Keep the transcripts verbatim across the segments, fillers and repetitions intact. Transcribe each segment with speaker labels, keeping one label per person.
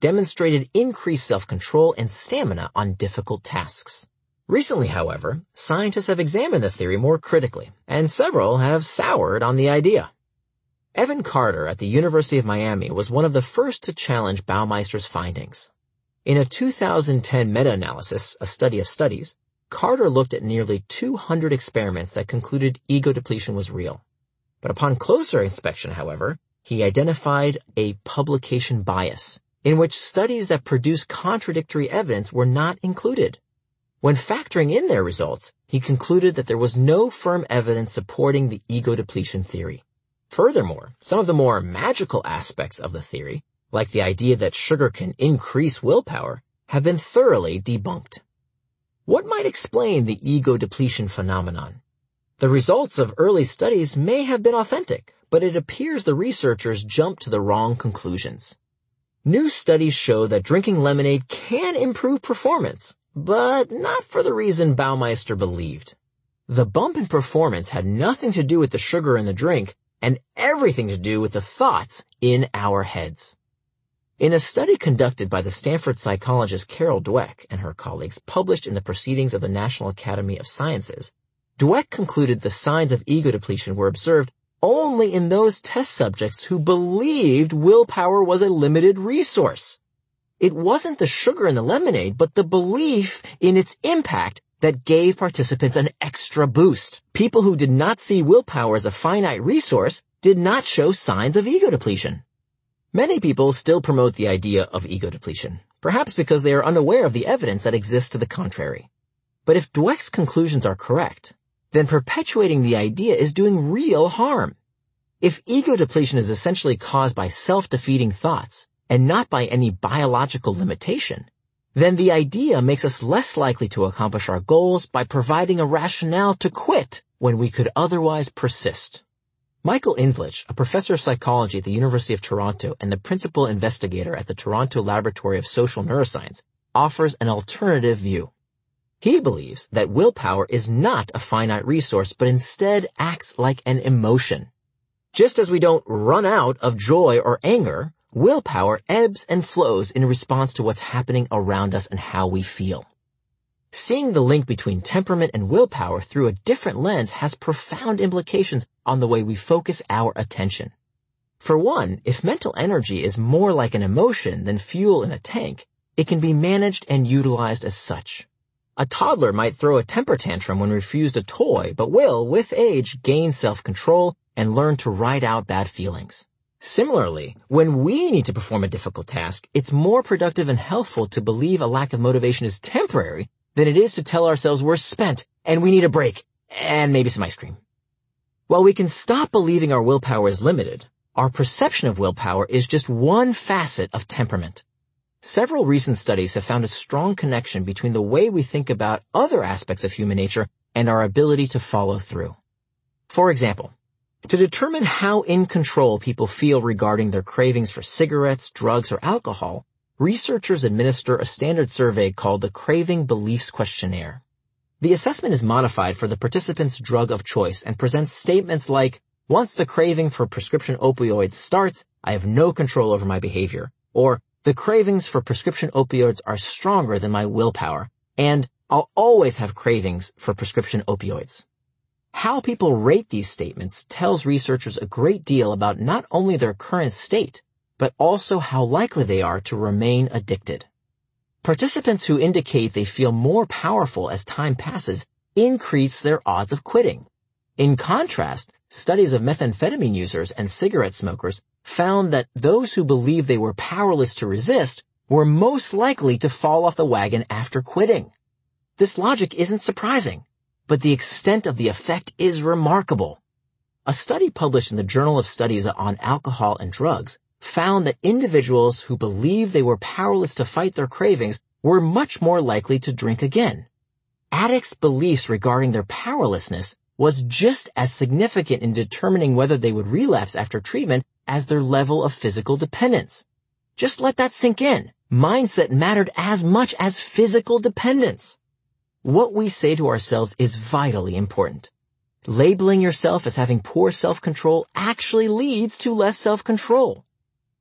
Speaker 1: demonstrated increased self-control and stamina on difficult tasks. Recently, however, scientists have examined the theory more critically, and several have soured on the idea. Evan Carter at the University of Miami was one of the first to challenge Baumeister's findings. In a two thousand ten meta-analysis, a study of studies, Carter looked at nearly two hundred experiments that concluded ego depletion was real. But upon closer inspection, however, he identified a publication bias, in which studies that produce contradictory evidence were not included. When factoring in their results, he concluded that there was no firm evidence supporting the ego depletion theory. Furthermore, some of the more magical aspects of the theory, like the idea that sugar can increase willpower, have been thoroughly debunked. What might explain the ego depletion phenomenon? The results of early studies may have been authentic, but it appears the researchers jumped to the wrong conclusions. New studies show that drinking lemonade can improve performance, but not for the reason Baumeister believed. The bump in performance had nothing to do with the sugar in the drink and everything to do with the thoughts in our heads. In a study conducted by the Stanford psychologist Carol Dweck and her colleagues published in the Proceedings of the National Academy of Sciences, Dweck concluded the signs of ego depletion were observed only in those test subjects who believed willpower was a limited resource. It wasn't the sugar in the lemonade, but the belief in its impact that gave participants an extra boost. People who did not see willpower as a finite resource did not show signs of ego depletion. Many people still promote the idea of ego depletion, perhaps because they are unaware of the evidence that exists to the contrary. But if Dweck's conclusions are correct, then perpetuating the idea is doing real harm. If ego depletion is essentially caused by self-defeating thoughts and not by any biological limitation, then the idea makes us less likely to accomplish our goals by providing a rationale to quit when we could otherwise persist. Michael Inslich, a professor of psychology at the University of Toronto and the principal investigator at the Toronto Laboratory of Social Neuroscience, offers an alternative view. He believes that willpower is not a finite resource, but instead acts like an emotion. Just as we don't run out of joy or anger, willpower ebbs and flows in response to what's happening around us and how we feel. Seeing the link between temperament and willpower through a different lens has profound implications on the way we focus our attention. For one, if mental energy is more like an emotion than fuel in a tank, it can be managed and utilized as such. A toddler might throw a temper tantrum when refused a toy, but will, with age, gain self-control and learn to ride out bad feelings. Similarly, when we need to perform a difficult task, it's more productive and healthful to believe a lack of motivation is temporary than it is to tell ourselves we're spent and we need a break and maybe some ice cream. While we can stop believing our willpower is limited, our perception of willpower is just one facet of temperament. Several recent studies have found a strong connection between the way we think about other aspects of human nature and our ability to follow through. For example, to determine how in control people feel regarding their cravings for cigarettes, drugs, or alcohol, researchers administer a standard survey called the Craving Beliefs Questionnaire. The assessment is modified for the participant's drug of choice and presents statements like, "Once the craving for prescription opioids starts, I have no control over my behavior," or "The cravings for prescription opioids are stronger than my willpower," and "I'll always have cravings for prescription opioids." How people rate these statements tells researchers a great deal about not only their current state, but also how likely they are to remain addicted. Participants who indicate they feel more powerful as time passes increase their odds of quitting. In contrast, studies of methamphetamine users and cigarette smokers found that those who believed they were powerless to resist were most likely to fall off the wagon after quitting. This logic isn't surprising, but the extent of the effect is remarkable. A study published in the Journal of Studies on Alcohol and Drugs found that individuals who believed they were powerless to fight their cravings were much more likely to drink again. Addicts' beliefs regarding their powerlessness was just as significant in determining whether they would relapse after treatment as their level of physical dependence. Just let that sink in. Mindset mattered as much as physical dependence. What we say to ourselves is vitally important. Labeling yourself as having poor self-control actually leads to less self-control.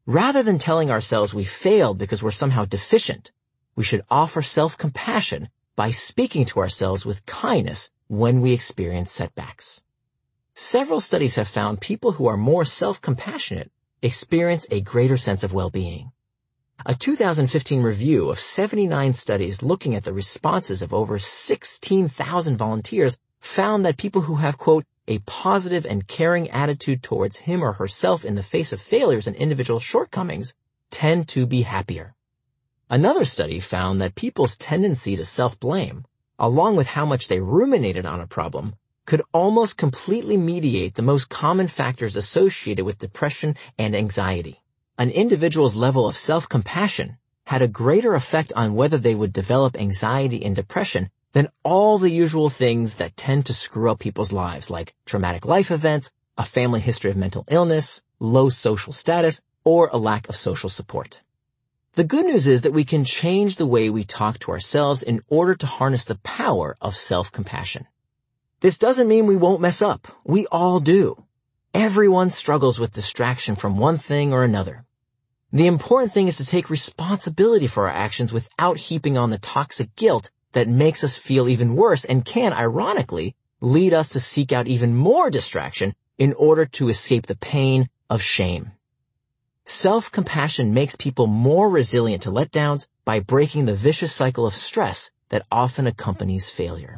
Speaker 1: Rather than telling ourselves we failed because we're somehow deficient, we should offer self-compassion by speaking to ourselves with kindness when we experience setbacks. Several studies have found people who are more self-compassionate experience a greater sense of well-being. A two thousand fifteen review of seventy-nine studies looking at the responses of over sixteen thousand volunteers found that people who have, quote, a positive and caring attitude towards him or herself in the face of failures and individual shortcomings tend to be happier. Another study found that people's tendency to self-blame, along with how much they ruminated on a problem, could almost completely mediate the most common factors associated with depression and anxiety. An individual's level of self-compassion had a greater effect on whether they would develop anxiety and depression than all the usual things that tend to screw up people's lives, like traumatic life events, a family history of mental illness, low social status, or a lack of social support. The good news is that we can change the way we talk to ourselves in order to harness the power of self-compassion. This doesn't mean we won't mess up. We all do. Everyone struggles with distraction from one thing or another. The important thing is to take responsibility for our actions without heaping on the toxic guilt that makes us feel even worse and can, ironically, lead us to seek out even more distraction in order to escape the pain of shame. Self-compassion makes people more resilient to letdowns by breaking the vicious cycle of stress that often accompanies failure.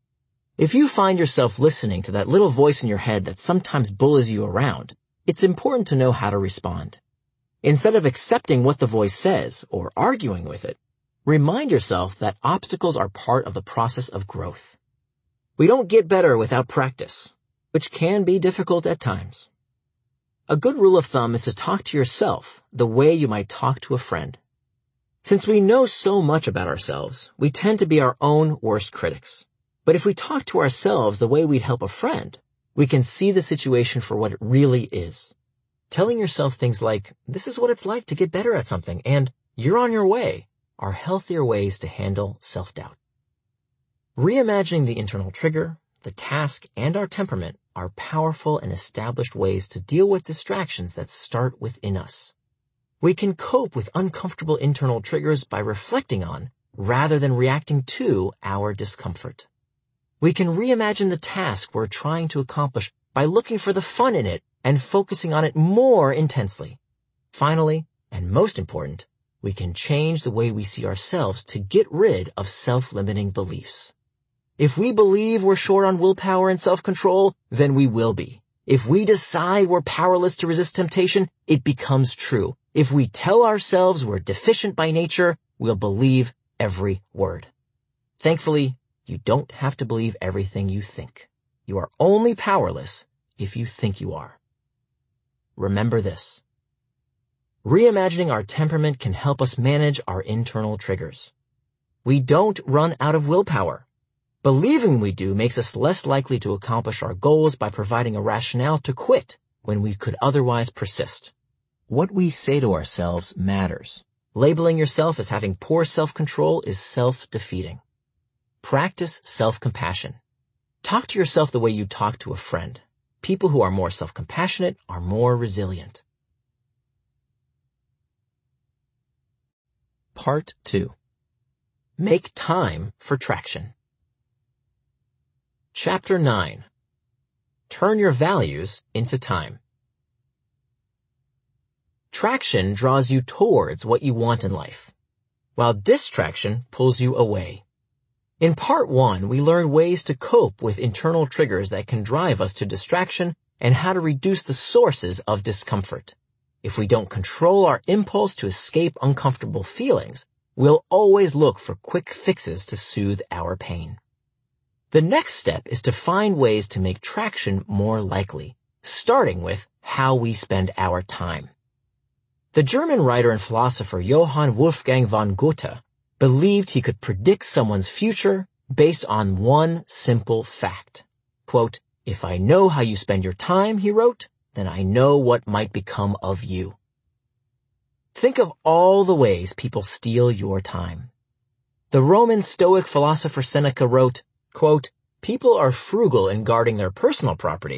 Speaker 1: If you find yourself listening to that little voice in your head that sometimes bullies you around, it's important to know how to respond. Instead of accepting what the voice says or arguing with it, remind yourself that obstacles are part of the process of growth. We don't get better without practice, which can be difficult at times. A good rule of thumb is to talk to yourself the way you might talk to a friend. Since we know so much about ourselves, we tend to be our own worst critics. But if we talk to ourselves the way we'd help a friend, we can see the situation for what it really is. Telling yourself things like, this is what it's like to get better at something, and you're on your way, are healthier ways to handle self-doubt. Reimagining the internal trigger, the task, and our temperament are powerful and established ways to deal with distractions that start within us. We can cope with uncomfortable internal triggers by reflecting on, rather than reacting to, our discomfort. We can reimagine the task we're trying to accomplish by looking for the fun in it and focusing on it more intensely. Finally, and most important, we can change the way we see ourselves to get rid of self-limiting beliefs. If we believe we're short on willpower and self-control, then we will be. If we decide we're powerless to resist temptation, it becomes true. If we tell ourselves we're deficient by nature, we'll believe every word. Thankfully, you don't have to believe everything you think. You are only powerless if you think you are. Remember this. Reimagining our temperament can help us manage our internal triggers. We don't run out of willpower. Believing we do makes us less likely to accomplish our goals by providing a rationale to quit when we could otherwise persist. What we say to ourselves matters. Labeling yourself as having poor self-control is self-defeating. Practice self-compassion. Talk to yourself the way you talk to a friend. People who are more self-compassionate are more resilient. Part two. Make time for traction. Chapter nine. Turn your values into time. Traction draws you towards what you want in life, while distraction pulls you away. In part one, we learned ways to cope with internal triggers that can drive us to distraction and how to reduce the sources of discomfort. If we don't control our impulse to escape uncomfortable feelings, we'll always look for quick fixes to soothe our pain. The next step is to find ways to make traction more likely, starting with how we spend our time. The German writer and philosopher Johann Wolfgang von Goethe believed he could predict someone's future based on one simple fact. Quote, "If I know how you spend your time," he wrote, "then I know what might become of you." Think of all the ways people steal your time. The Roman Stoic philosopher Seneca wrote, quote, "People are frugal in guarding their personal property,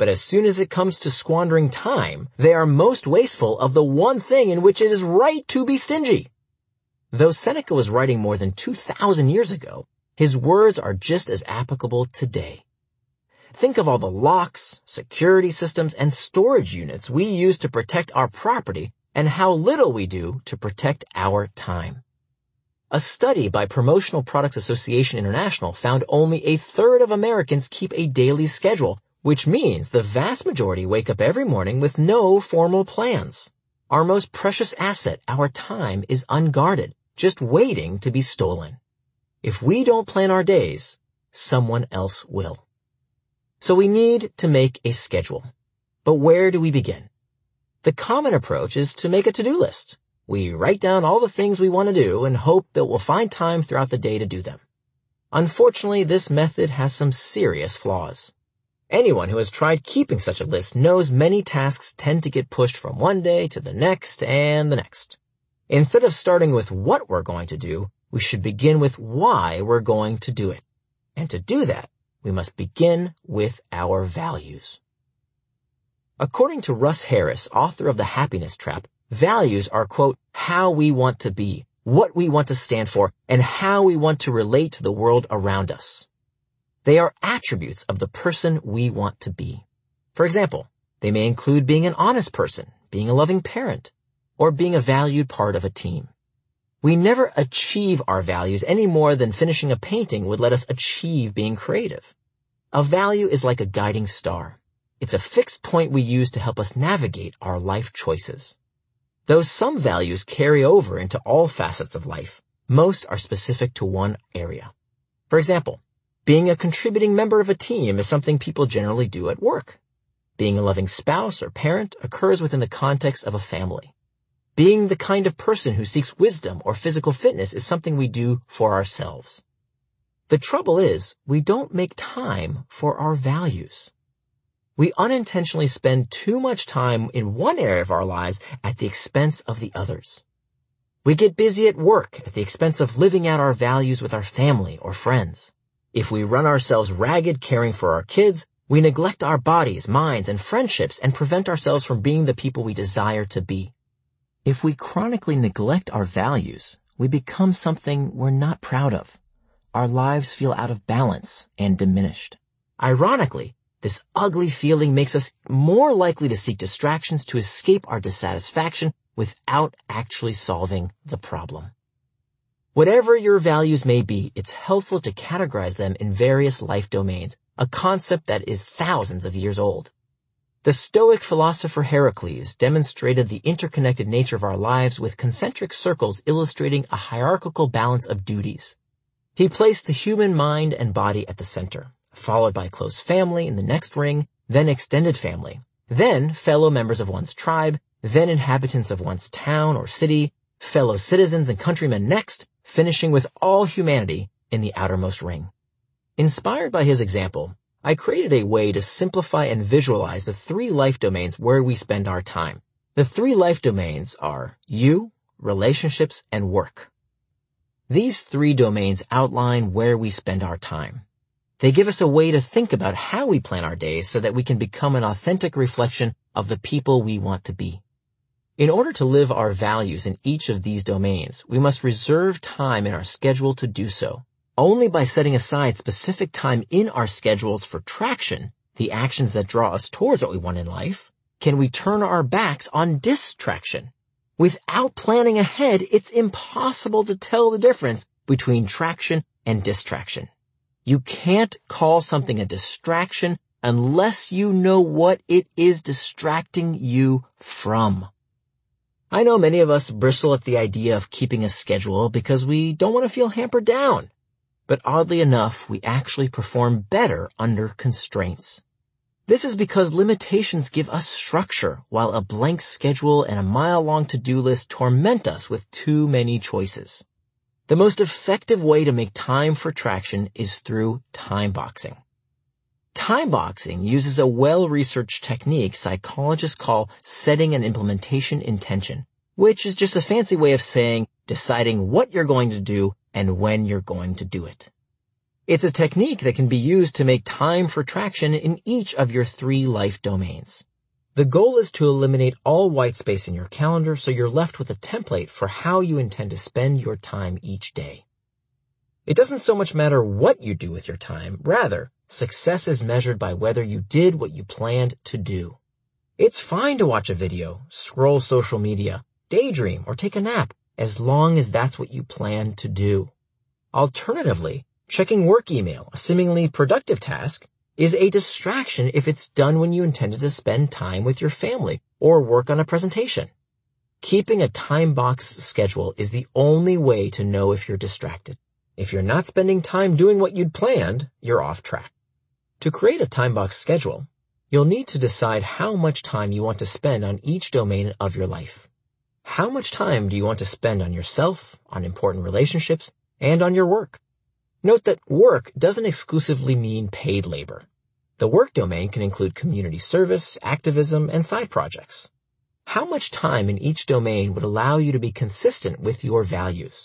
Speaker 1: But as soon as it comes to squandering time, they are most wasteful of the one thing in which it is right to be stingy. Though Seneca was writing more than two thousand years ago, his words are just as applicable today. Think of all the locks, security systems, and storage units we use to protect our property and how little we do to protect our time. A study by Promotional Products Association International found only a third of Americans keep a daily schedule, which means the vast majority wake up every morning with no formal plans. Our most precious asset, our time, is unguarded, just waiting to be stolen. If we don't plan our days, someone else will. So we need to make a schedule. But where do we begin? The common approach is to make a to-do list. We write down all the things we want to do and hope that we'll find time throughout the day to do them. Unfortunately, this method has some serious flaws. Anyone who has tried keeping such a list knows many tasks tend to get pushed from one day to the next and the next. Instead of starting with what we're going to do, we should begin with why we're going to do it. And to do that, we must begin with our values. According to Russ Harris, author of The Happiness Trap, values are, quote, how we want to be, what we want to stand for, and how we want to relate to the world around us. They are attributes of the person we want to be. For example, they may include being an honest person, being a loving parent, or being a valued part of a team. We never achieve our values any more than finishing a painting would let us achieve being creative. A value is like a guiding star. It's a fixed point we use to help us navigate our life choices. Though some values carry over into all facets of life, most are specific to one area. For example, being a contributing member of a team is something people generally do at work. Being a loving spouse or parent occurs within the context of a family. Being the kind of person who seeks wisdom or physical fitness is something we do for ourselves. The trouble is, we don't make time for our values. We unintentionally spend too much time in one area of our lives at the expense of the others. We get busy at work at the expense of living out our values with our family or friends. If we run ourselves ragged caring for our kids, we neglect our bodies, minds, and friendships and prevent ourselves from being the people we desire to be. If we chronically neglect our values, we become something we're not proud of. Our lives feel out of balance and diminished. Ironically, this ugly feeling makes us more likely to seek distractions to escape our dissatisfaction without actually solving the problem. Whatever your values may be, it's helpful to categorize them in various life domains, a concept that is thousands of years old. The Stoic philosopher Heracles demonstrated the interconnected nature of our lives with concentric circles illustrating a hierarchical balance of duties. He placed the human mind and body at the center, followed by close family in the next ring, then extended family, then fellow members of one's tribe, then inhabitants of one's town or city, fellow citizens and countrymen next, finishing with all humanity in the outermost ring. Inspired by his example, I created a way to simplify and visualize the three life domains where we spend our time. The three life domains are you, relationships, and work. These three domains outline where we spend our time. They give us a way to think about how we plan our days so that we can become an authentic reflection of the people we want to be. In order to live our values in each of these domains, we must reserve time in our schedule to do so. Only by setting aside specific time in our schedules for traction, the actions that draw us towards what we want in life, can we turn our backs on distraction. Without planning ahead, it's impossible to tell the difference between traction and distraction. You can't call something a distraction unless you know what it is distracting you from. I know many of us bristle at the idea of keeping a schedule because we don't want to feel hampered down. But oddly enough, we actually perform better under constraints. This is because limitations give us structure, while a blank schedule and a mile-long to-do list torment us with too many choices. The most effective way to make time for traction is through time boxing. Time boxing uses a well-researched technique psychologists call setting an implementation intention, which is just a fancy way of saying deciding what you're going to do and when you're going to do it. It's a technique that can be used to make time for traction in each of your three life domains. The goal is to eliminate all white space in your calendar so you're left with a template for how you intend to spend your time each day. It doesn't so much matter what you do with your time, rather, success is measured by whether you did what you planned to do. It's fine to watch a video, scroll social media, daydream, or take a nap, as long as that's what you plan to do. Alternatively, checking work email, a seemingly productive task, is a distraction if it's done when you intended to spend time with your family or work on a presentation. Keeping a time box schedule is the only way to know if you're distracted. If you're not spending time doing what you'd planned, you're off track. To create a time box schedule, you'll need to decide how much time you want to spend on each domain of your life. How much time do you want to spend on yourself, on important relationships, and on your work? Note that work doesn't exclusively mean paid labor. The work domain can include community service, activism, and side projects. How much time in each domain would allow you to be consistent with your values?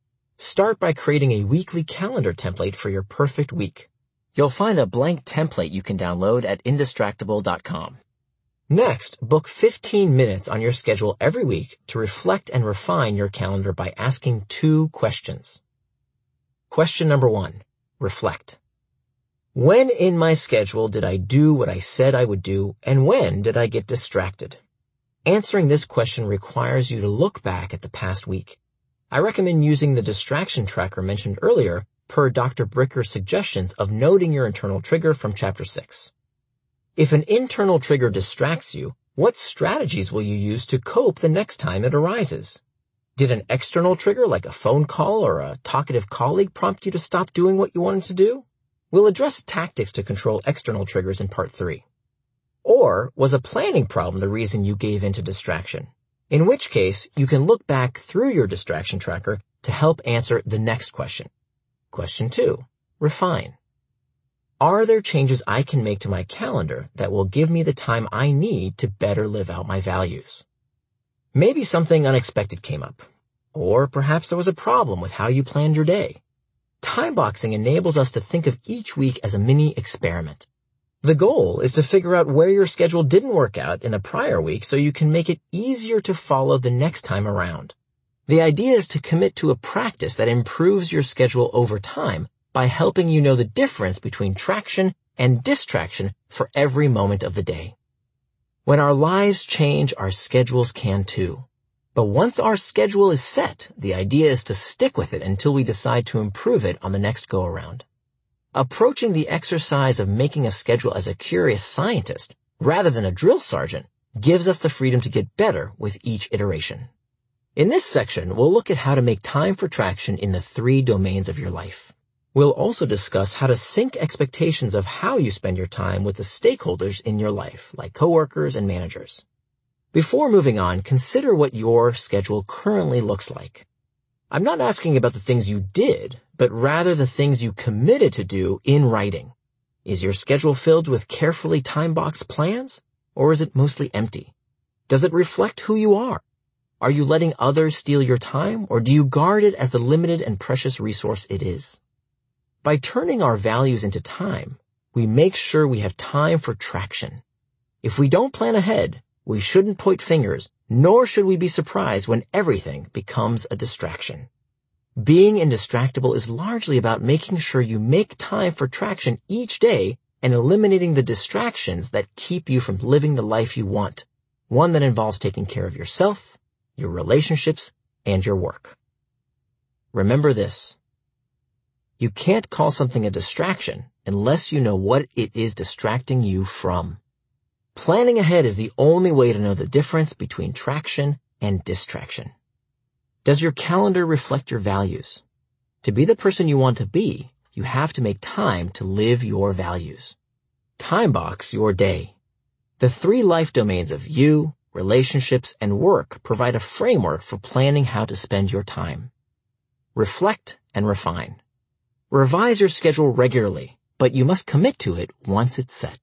Speaker 1: Start by creating a weekly calendar template for your perfect week. You'll find a blank template you can download at indistractable dot com. Next, book fifteen minutes on your schedule every week to reflect and refine your calendar by asking two questions. Question number one, reflect. When in my schedule did I do what I said I would do, and when did I get distracted? Answering this question requires you to look back at the past week. I recommend using the distraction tracker mentioned earlier per Doctor Bricker's suggestions of noting your internal trigger from Chapter six. If an internal trigger distracts you, what strategies will you use to cope the next time it arises? Did an external trigger like a phone call or a talkative colleague prompt you to stop doing what you wanted to do? We'll address tactics to control external triggers in Part three. Or was a planning problem the reason you gave in to distraction? In which case, you can look back through your distraction tracker to help answer the next question. Question two, refine. Are there changes I can make to my calendar that will give me the time I need to better live out my values? Maybe something unexpected came up, or perhaps there was a problem with how you planned your day. Time boxing enables us to think of each week as a mini experiment. The goal is to figure out where your schedule didn't work out in the prior week so you can make it easier to follow the next time around. The idea is to commit to a practice that improves your schedule over time by helping you know the difference between traction and distraction for every moment of the day. When our lives change, our schedules can too. But once our schedule is set, the idea is to stick with it until we decide to improve it on the next go-around. Approaching the exercise of making a schedule as a curious scientist, rather than a drill sergeant, gives us the freedom to get better with each iteration. In this section, we'll look at how to make time for traction in the three domains of your life. We'll also discuss how to sync expectations of how you spend your time with the stakeholders in your life, like coworkers and managers. Before moving on, consider what your schedule currently looks like. I'm not asking about the things you did, but rather the things you committed to do in writing. Is your schedule filled with carefully time-boxed plans, or is it mostly empty? Does it reflect who you are? Are you letting others steal your time, or do you guard it as the limited and precious resource it is? By turning our values into time, we make sure we have time for traction. If we don't plan ahead, we shouldn't point fingers, nor should we be surprised when everything becomes a distraction. Being indistractable is largely about making sure you make time for traction each day and eliminating the distractions that keep you from living the life you want, one that involves taking care of yourself, your relationships, and your work. Remember this. You can't call something a distraction unless you know what it is distracting you from. Planning ahead is the only way to know the difference between traction and distraction. Does your calendar reflect your values? To be the person you want to be, you have to make time to live your values. Time box your day. The three life domains of you, relationships, and work provide a framework for planning how to spend your time. Reflect and refine. Revise your schedule regularly, but you must commit to it once it's set.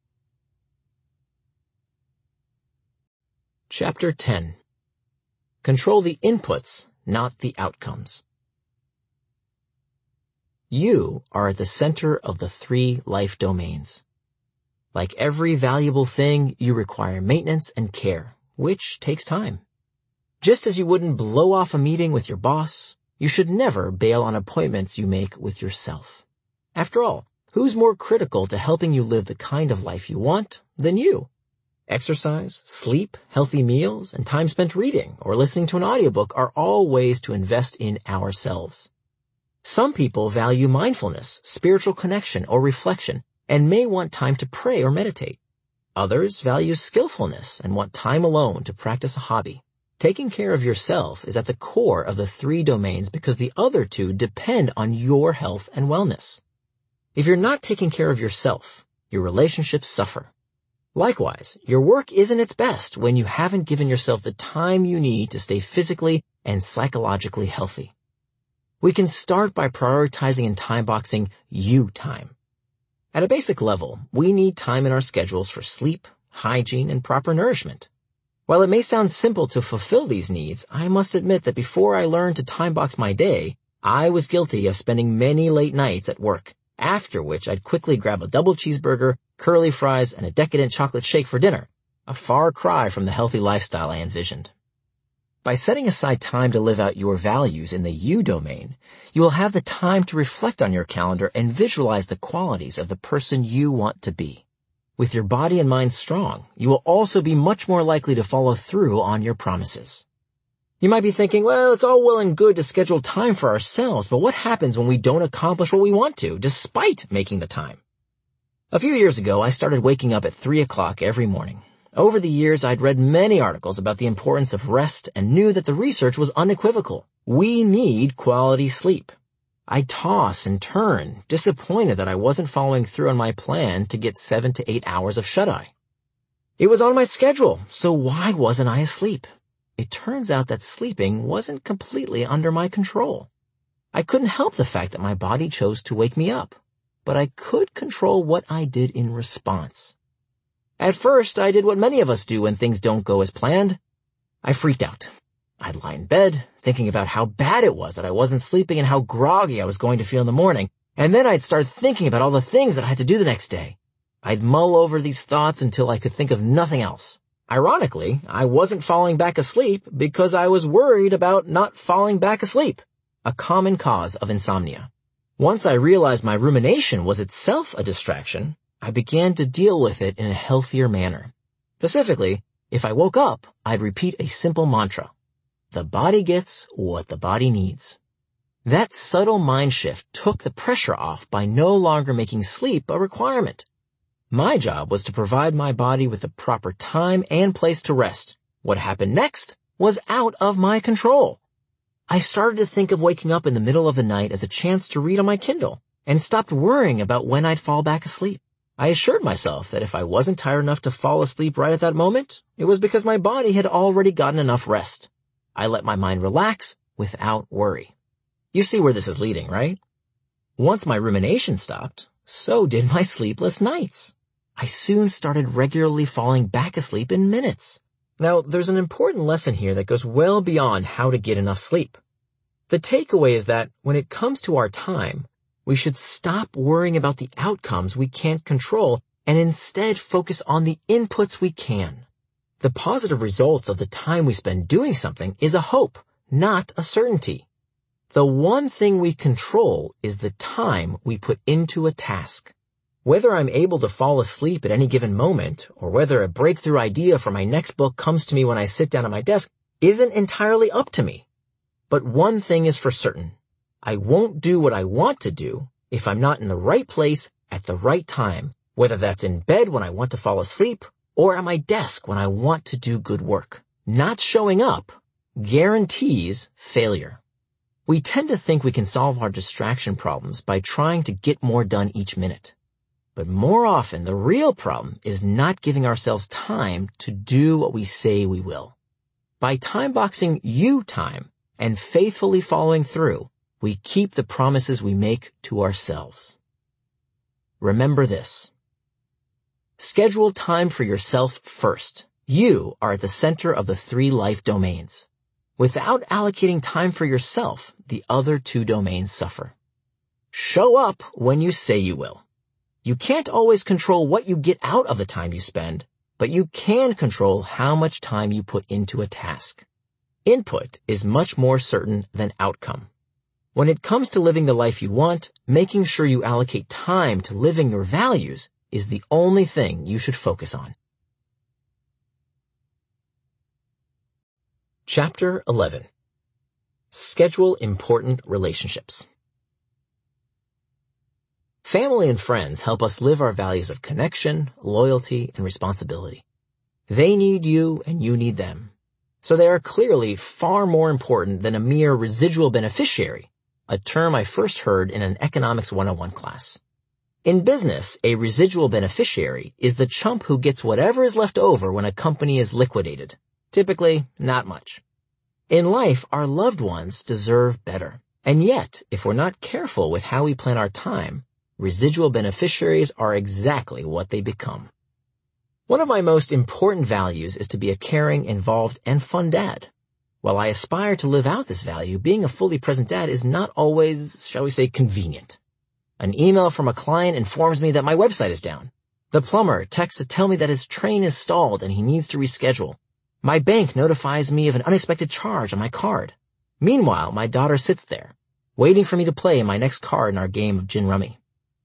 Speaker 1: Chapter ten. Control the inputs, not the outcomes. You are at the center of the three life domains. Like every valuable thing, you require maintenance and care, which takes time. Just as you wouldn't blow off a meeting with your boss, you should never bail on appointments you make with yourself. After all, who's more critical to helping you live the kind of life you want than you? Exercise, sleep, healthy meals, and time spent reading or listening to an audiobook are all ways to invest in ourselves. Some people value mindfulness, spiritual connection, or reflection, and may want time to pray or meditate. Others value skillfulness and want time alone to practice a hobby. Taking care of yourself is at the core of the three domains because the other two depend on your health and wellness. If you're not taking care of yourself, your relationships suffer. Likewise, your work isn't its best when you haven't given yourself the time you need to stay physically and psychologically healthy. We can start by prioritizing and time-boxing you time. At a basic level, we need time in our schedules for sleep, hygiene, and proper nourishment. While it may sound simple to fulfill these needs, I must admit that before I learned to time-box my day, I was guilty of spending many late nights at work, after which I'd quickly grab a double cheeseburger, curly fries, and a decadent chocolate shake for dinner, a far cry from the healthy lifestyle I envisioned. By setting aside time to live out your values in the you domain, you will have the time to reflect on your calendar and visualize the qualities of the person you want to be. With your body and mind strong, you will also be much more likely to follow through on your promises. You might be thinking, well, it's all well and good to schedule time for ourselves, but what happens when we don't accomplish what we want to, despite making the time? A few years ago, I started waking up at three o'clock every morning. Over the years, I'd read many articles about the importance of rest and knew that the research was unequivocal. We need quality sleep. I toss and turn, disappointed that I wasn't following through on my plan to get seven to eight hours of shut-eye. It was on my schedule, so why wasn't I asleep? It turns out that sleeping wasn't completely under my control. I couldn't help the fact that my body chose to wake me up, but I could control what I did in response. At first, I did what many of us do when things don't go as planned. I freaked out. I'd lie in bed, thinking about how bad it was that I wasn't sleeping and how groggy I was going to feel in the morning, and then I'd start thinking about all the things that I had to do the next day. I'd mull over these thoughts until I could think of nothing else. Ironically, I wasn't falling back asleep because I was worried about not falling back asleep, a common cause of insomnia. Once I realized my rumination was itself a distraction, I began to deal with it in a healthier manner. Specifically, if I woke up, I'd repeat a simple mantra. The body gets what the body needs. That subtle mind shift took the pressure off by no longer making sleep a requirement. My job was to provide my body with the proper time and place to rest. What happened next was out of my control. I started to think of waking up in the middle of the night as a chance to read on my Kindle and stopped worrying about when I'd fall back asleep. I assured myself that if I wasn't tired enough to fall asleep right at that moment, it was because my body had already gotten enough rest. I let my mind relax without worry. You see where this is leading, right? Once my rumination stopped, so did my sleepless nights. I soon started regularly falling back asleep in minutes. Now, there's an important lesson here that goes well beyond how to get enough sleep. The takeaway is that when it comes to our time, we should stop worrying about the outcomes we can't control and instead focus on the inputs we can. The positive results of the time we spend doing something is a hope, not a certainty. The one thing we control is the time we put into a task. Whether I'm able to fall asleep at any given moment, or whether a breakthrough idea for my next book comes to me when I sit down at my desk, isn't entirely up to me. But one thing is for certain. I won't do what I want to do if I'm not in the right place at the right time, whether that's in bed when I want to fall asleep, or at my desk when I want to do good work. Not showing up guarantees failure. We tend to think we can solve our distraction problems by trying to get more done each minute. But more often, the real problem is not giving ourselves time to do what we say we will. By time-boxing you time and faithfully following through, we keep the promises we make to ourselves. Remember this. Schedule time for yourself first. You are at the center of the three life domains. Without allocating time for yourself, the other two domains suffer. Show up when you say you will. You can't always control what you get out of the time you spend, but you can control how much time you put into a task. Input is much more certain than outcome. When it comes to living the life you want, making sure you allocate time to living your values is the only thing you should focus on. Chapter eleven. Schedule important relationships. Family and friends help us live our values of connection, loyalty, and responsibility. They need you and you need them. So they are clearly far more important than a mere residual beneficiary, a term I first heard in an Economics one oh one class. In business, a residual beneficiary is the chump who gets whatever is left over when a company is liquidated. Typically, not much. In life, our loved ones deserve better. And yet, if we're not careful with how we plan our time, residual beneficiaries are exactly what they become. One of my most important values is to be a caring, involved, and fun dad. While I aspire to live out this value, being a fully present dad is not always, shall we say, convenient. An email from a client informs me that my website is down. The plumber texts to tell me that his train is stalled and he needs to reschedule. My bank notifies me of an unexpected charge on my card. Meanwhile, my daughter sits there, waiting for me to play my next card in our game of gin rummy.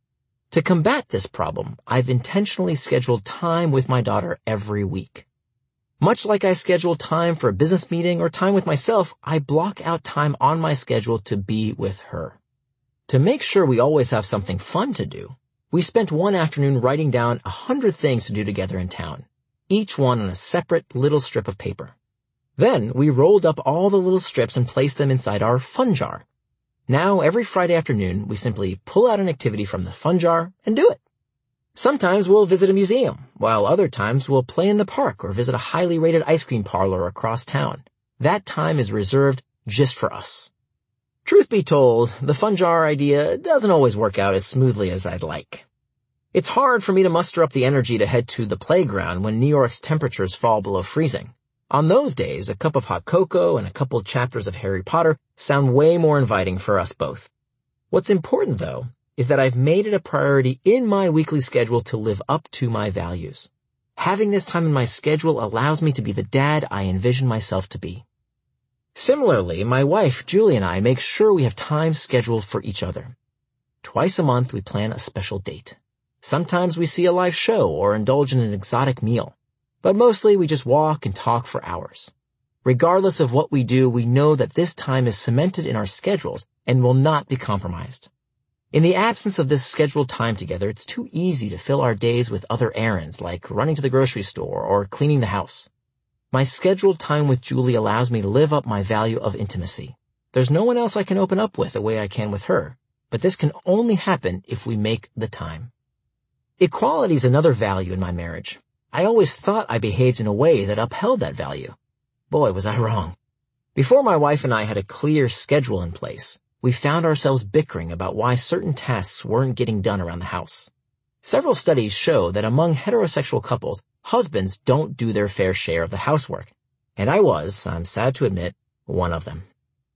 Speaker 1: To combat this problem, I've intentionally scheduled time with my daughter every week. Much like I schedule time for a business meeting or time with myself, I block out time on my schedule to be with her. To make sure we always have something fun to do, we spent one afternoon writing down a hundred things to do together in town, each one on a separate little strip of paper. Then we rolled up all the little strips and placed them inside our fun jar. Now, every Friday afternoon, we simply pull out an activity from the fun jar and do it. Sometimes we'll visit a museum, while other times we'll play in the park or visit a highly rated ice cream parlor across town. That time is reserved just for us. Truth be told, the fun jar idea doesn't always work out as smoothly as I'd like. It's hard for me to muster up the energy to head to the playground when New York's temperatures fall below freezing. On those days, a cup of hot cocoa and a couple chapters of Harry Potter sound way more inviting for us both. What's important, though, is that I've made it a priority in my weekly schedule to live up to my values. Having this time in my schedule allows me to be the dad I envision myself to be. Similarly, my wife, Julie, and I make sure we have time scheduled for each other. Twice a month, we plan a special date. Sometimes we see a live show or indulge in an exotic meal. But mostly we just walk and talk for hours. Regardless of what we do, we know that this time is cemented in our schedules and will not be compromised. In the absence of this scheduled time together, it's too easy to fill our days with other errands like running to the grocery store or cleaning the house. My scheduled time with Julie allows me to live up my value of intimacy. There's no one else I can open up with the way I can with her, but this can only happen if we make the time. Equality is another value in my marriage. I always thought I behaved in a way that upheld that value. Boy, was I wrong. Before my wife and I had a clear schedule in place, we found ourselves bickering about why certain tasks weren't getting done around the house. Several studies show that among heterosexual couples, husbands don't do their fair share of the housework. And I was, I'm sad to admit, one of them.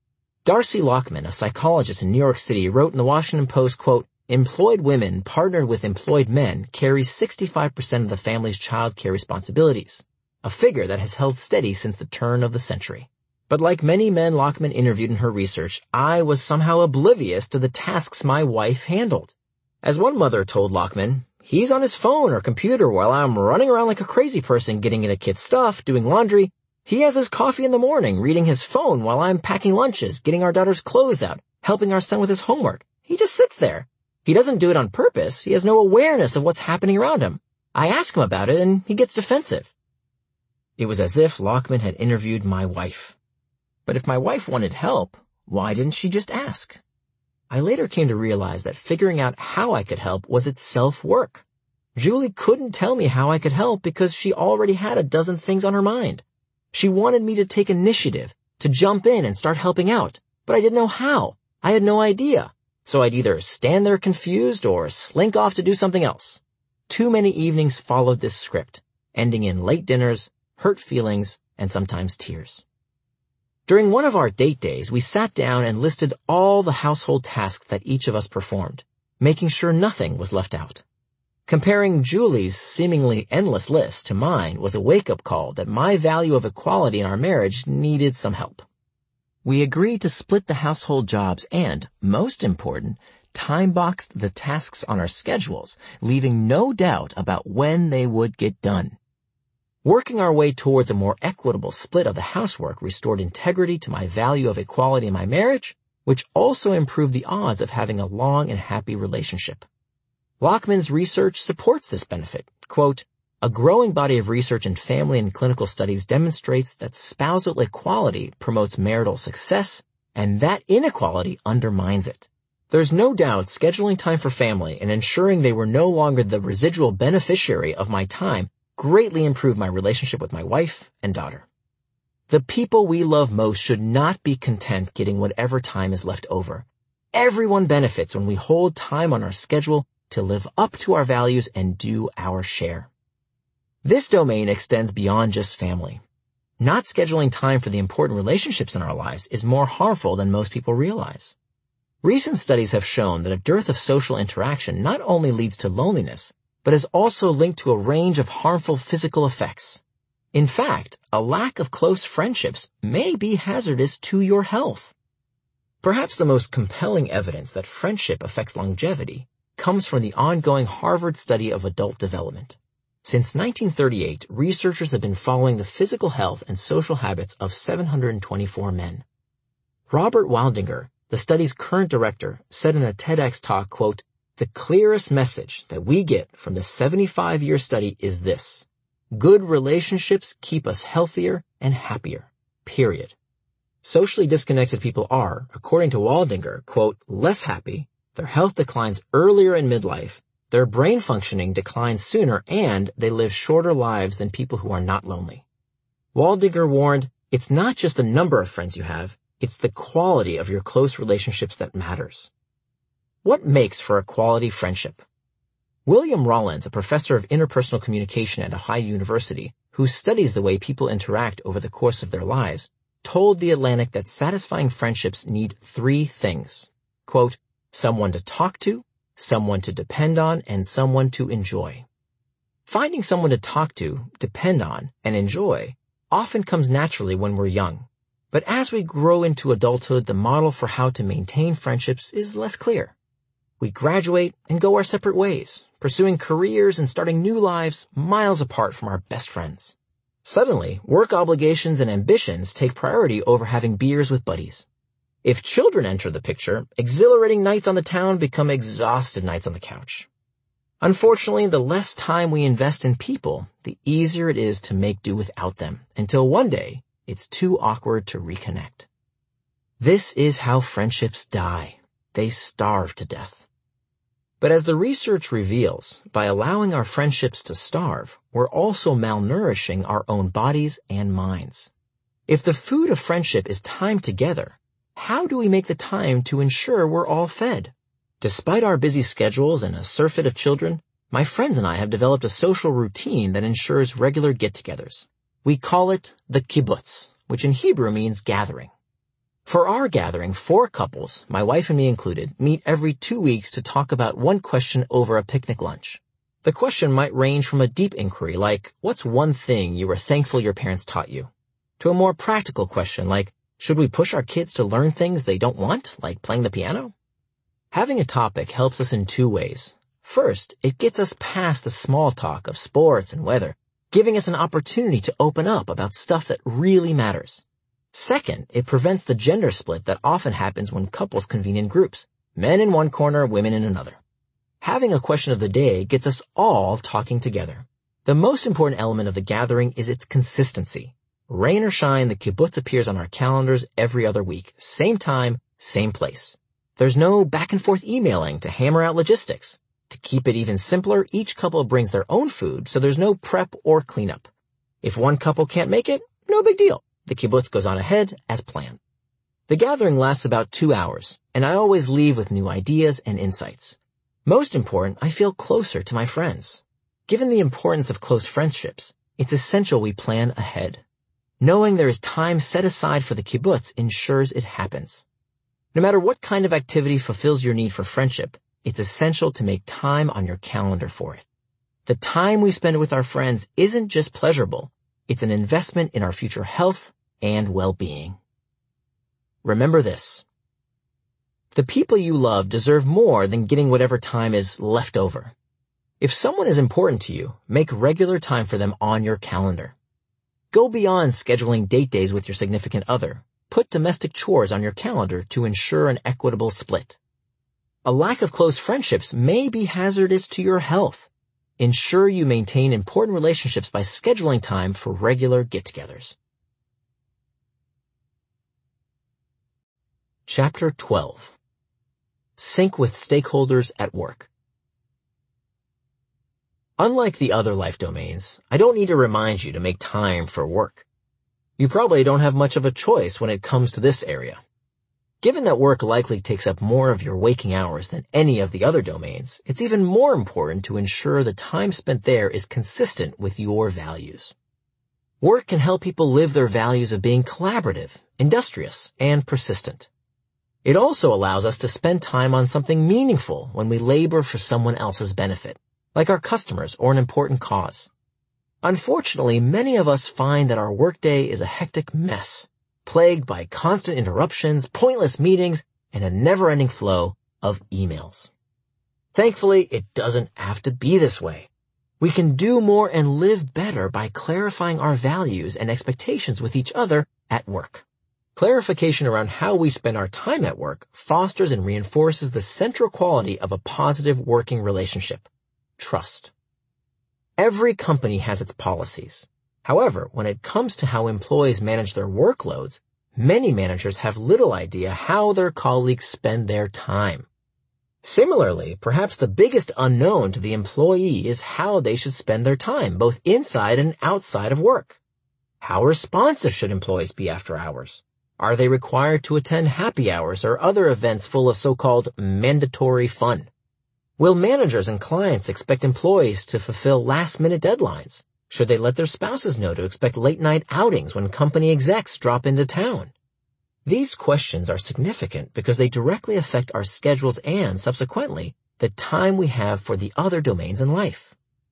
Speaker 1: Darcy Lockman, a psychologist in New York City, wrote in the Washington Post, quote, "Employed women partnered with employed men carry sixty-five percent of the family's child care responsibilities, a figure that has held steady since the turn of the century." But like many men Lockman interviewed in her research, I was somehow oblivious to the tasks my wife handled. As one mother told Lockman, "He's on his phone or computer while I'm running around like a crazy person getting into kids' stuff, doing laundry. He has his coffee in the morning, reading his phone while I'm packing lunches, getting our daughter's clothes out, helping our son with his homework. He just sits there. He doesn't do it on purpose. He has no awareness of what's happening around him. I ask him about it and he gets defensive." It was as if Lockman had interviewed my wife. But if my wife wanted help, why didn't she just ask? I later came to realize that figuring out how I could help was itself work. Julie couldn't tell me how I could help because she already had a dozen things on her mind. She wanted me to take initiative, to jump in and start helping out, but I didn't know how. I had no idea. So I'd either stand there confused or slink off to do something else. Too many evenings followed this script, ending in late dinners, hurt feelings, and sometimes tears. During one of our date days, we sat down and listed all the household tasks that each of us performed, making sure nothing was left out. Comparing Julie's seemingly endless list to mine was a wake-up call that my value of equality in our marriage needed some help. We agreed to split the household jobs and, most important, time-boxed the tasks on our schedules, leaving no doubt about when they would get done. Working our way towards a more equitable split of the housework restored integrity to my value of equality in my marriage, which also improved the odds of having a long and happy relationship. Lachman's research supports this benefit. Quote, a growing body of research in family and clinical studies demonstrates that spousal equality promotes marital success and that inequality undermines it. There's no doubt scheduling time for family and ensuring they were no longer the residual beneficiary of my time greatly improved my relationship with my wife and daughter. The people we love most should not be content getting whatever time is left over. Everyone benefits when we hold time on our schedule to live up to our values and do our share. This domain extends beyond just family. Not scheduling time for the important relationships in our lives is more harmful than most people realize. Recent studies have shown that a dearth of social interaction not only leads to loneliness, but is also linked to a range of harmful physical effects. In fact, a lack of close friendships may be hazardous to your health. Perhaps the most compelling evidence that friendship affects longevity comes from the ongoing Harvard study of adult development. Since nineteen thirty-eight, researchers have been following the physical health and social habits of seven hundred twenty-four men. Robert Waldinger, the study's current director, said in a TEDx talk, quote, the clearest message that we get from the seventy-five year study is this. Good relationships keep us healthier and happier. Period. Socially disconnected people are, according to Waldinger, quote, less happy, their health declines earlier in midlife, their brain functioning declines sooner, and they live shorter lives than people who are not lonely. Waldinger warned, it's not just the number of friends you have, it's the quality of your close relationships that matters. What makes for a quality friendship? William Rollins, a professor of interpersonal communication at Ohio University, who studies the way people interact over the course of their lives, told The Atlantic that satisfying friendships need three things. Quote, someone to talk to, someone to depend on, and someone to enjoy. Finding someone to talk to, depend on, and enjoy often comes naturally when we're young. But as we grow into adulthood, the model for how to maintain friendships is less clear. We graduate and go our separate ways, pursuing careers and starting new lives miles apart from our best friends. Suddenly, work obligations and ambitions take priority over having beers with buddies. If children enter the picture, exhilarating nights on the town become exhausted nights on the couch. Unfortunately, the less time we invest in people, the easier it is to make do without them, until one day, it's too awkward to reconnect. This is how friendships die. They starve to death. But as the research reveals, by allowing our friendships to starve, we're also malnourishing our own bodies and minds. If the food of friendship is time together, how do we make the time to ensure we're all fed? Despite our busy schedules and a surfeit of children, my friends and I have developed a social routine that ensures regular get-togethers. We call it the kibbutz, which in Hebrew means gathering. For our gathering, four couples, my wife and me included, meet every two weeks to talk about one question over a picnic lunch. The question might range from a deep inquiry like, what's one thing you were thankful your parents taught you? To a more practical question like, should we push our kids to learn things they don't want, like playing the piano? Having a topic helps us in two ways. First, it gets us past the small talk of sports and weather, giving us an opportunity to open up about stuff that really matters. Second, it prevents the gender split that often happens when couples convene in groups, men in one corner, women in another. Having a question of the day gets us all talking together. The most important element of the gathering is its consistency. Rain or shine, the kibbutz appears on our calendars every other week, same time, same place. There's no back and forth emailing to hammer out logistics. To keep it even simpler, each couple brings their own food, so there's no prep or cleanup. If one couple can't make it, no big deal. The kibbutz goes on ahead as planned. The gathering lasts about two hours, and I always leave with new ideas and insights. Most important, I feel closer to my friends. Given the importance of close friendships, it's essential we plan ahead. Knowing there is time set aside for the kibbutz ensures it happens. No matter what kind of activity fulfills your need for friendship, it's essential to make time on your calendar for it. The time we spend with our friends isn't just pleasurable, it's an investment in our future health and well-being. Remember this. The people you love deserve more than getting whatever time is left over. If someone is important to you, make regular time for them on your calendar. Go beyond scheduling date days with your significant other. Put domestic chores on your calendar to ensure an equitable split. A lack of close friendships may be hazardous to your health. Ensure you maintain important relationships by scheduling time for regular get-togethers. Chapter twelve. Sync with stakeholders at work. Unlike the other life domains, I don't need to remind you to make time for work. You probably don't have much of a choice when it comes to this area. Given that work likely takes up more of your waking hours than any of the other domains, it's even more important to ensure the time spent there is consistent with your values. Work can help people live their values of being collaborative, industrious, and persistent. It also allows us to spend time on something meaningful when we labor for someone else's benefit, like our customers or an important cause. Unfortunately, many of us find that our workday is a hectic mess, plagued by constant interruptions, pointless meetings, and a never-ending flow of emails. Thankfully, it doesn't have to be this way. We can do more and live better by clarifying our values and expectations with each other at work. Clarification around how we spend our time at work fosters and reinforces the central quality of a positive working relationship: trust. Every company has its policies. However, when it comes to how employees manage their workloads, many managers have little idea how their colleagues spend their time. Similarly, perhaps the biggest unknown to the employee is how they should spend their time, both inside and outside of work. How responsive should employees be after hours? Are they required to attend happy hours or other events full of so-called mandatory fun? Will managers and clients expect employees to fulfill last-minute deadlines? Should they let their spouses know to expect late-night outings when company execs drop into town? These questions are significant because they directly affect our schedules and, subsequently, the time we have for the other domains in life.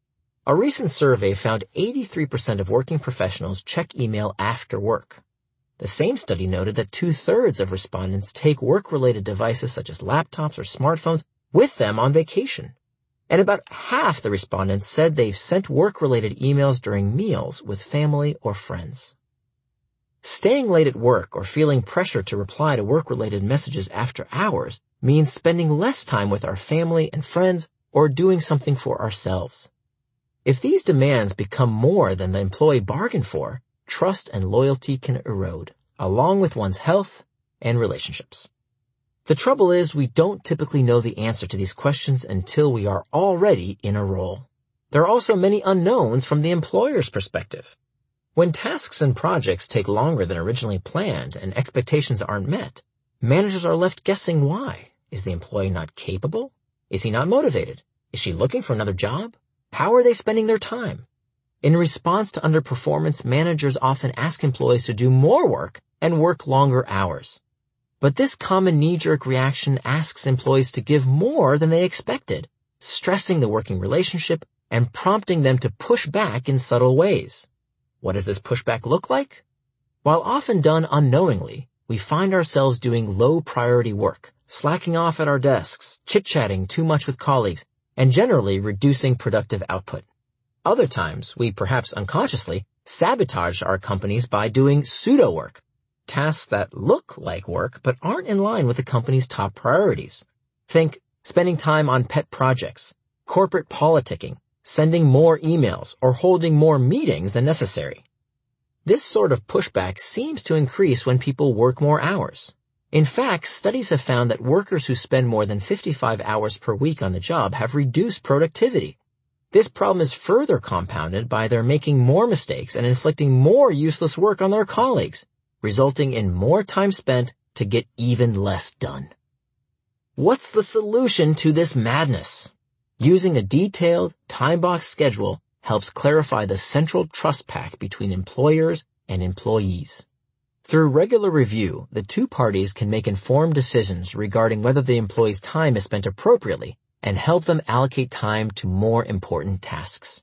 Speaker 1: A recent survey found eighty-three percent of working professionals check email after work. The same study noted that two-thirds of respondents take work-related devices such as laptops or smartphones with them on vacation. And about half the respondents said they've sent work-related emails during meals with family or friends. Staying late at work or feeling pressure to reply to work-related messages after hours means spending less time with our family and friends or doing something for ourselves. If these demands become more than the employee bargained for, trust and loyalty can erode, along with one's health and relationships. The trouble is we don't typically know the answer to these questions until we are already in a role. There are also many unknowns from the employer's perspective. When tasks and projects take longer than originally planned and expectations aren't met, managers are left guessing why. Is the employee not capable? Is he not motivated? Is she looking for another job? How are they spending their time? In response to underperformance, managers often ask employees to do more work and work longer hours. But this common knee-jerk reaction asks employees to give more than they expected, stressing the working relationship and prompting them to push back in subtle ways. What does this pushback look like? While often done unknowingly, we find ourselves doing low-priority work, slacking off at our desks, chit-chatting too much with colleagues, and generally reducing productive output. Other times, we perhaps unconsciously sabotage our companies by doing pseudo-work, tasks that look like work but aren't in line with the company's top priorities. Think spending time on pet projects, corporate politicking, sending more emails, or holding more meetings than necessary. This sort of pushback seems to increase when people work more hours. In fact, studies have found that workers who spend more than fifty-five hours per week on the job have reduced productivity. This problem is further compounded by their making more mistakes and inflicting more useless work on their colleagues, resulting in more time spent to get even less done. What's the solution to this madness? Using a detailed, time-boxed schedule helps clarify the central trust pact between employers and employees. Through regular review, the two parties can make informed decisions regarding whether the employee's time is spent appropriately and help them allocate time to more important tasks.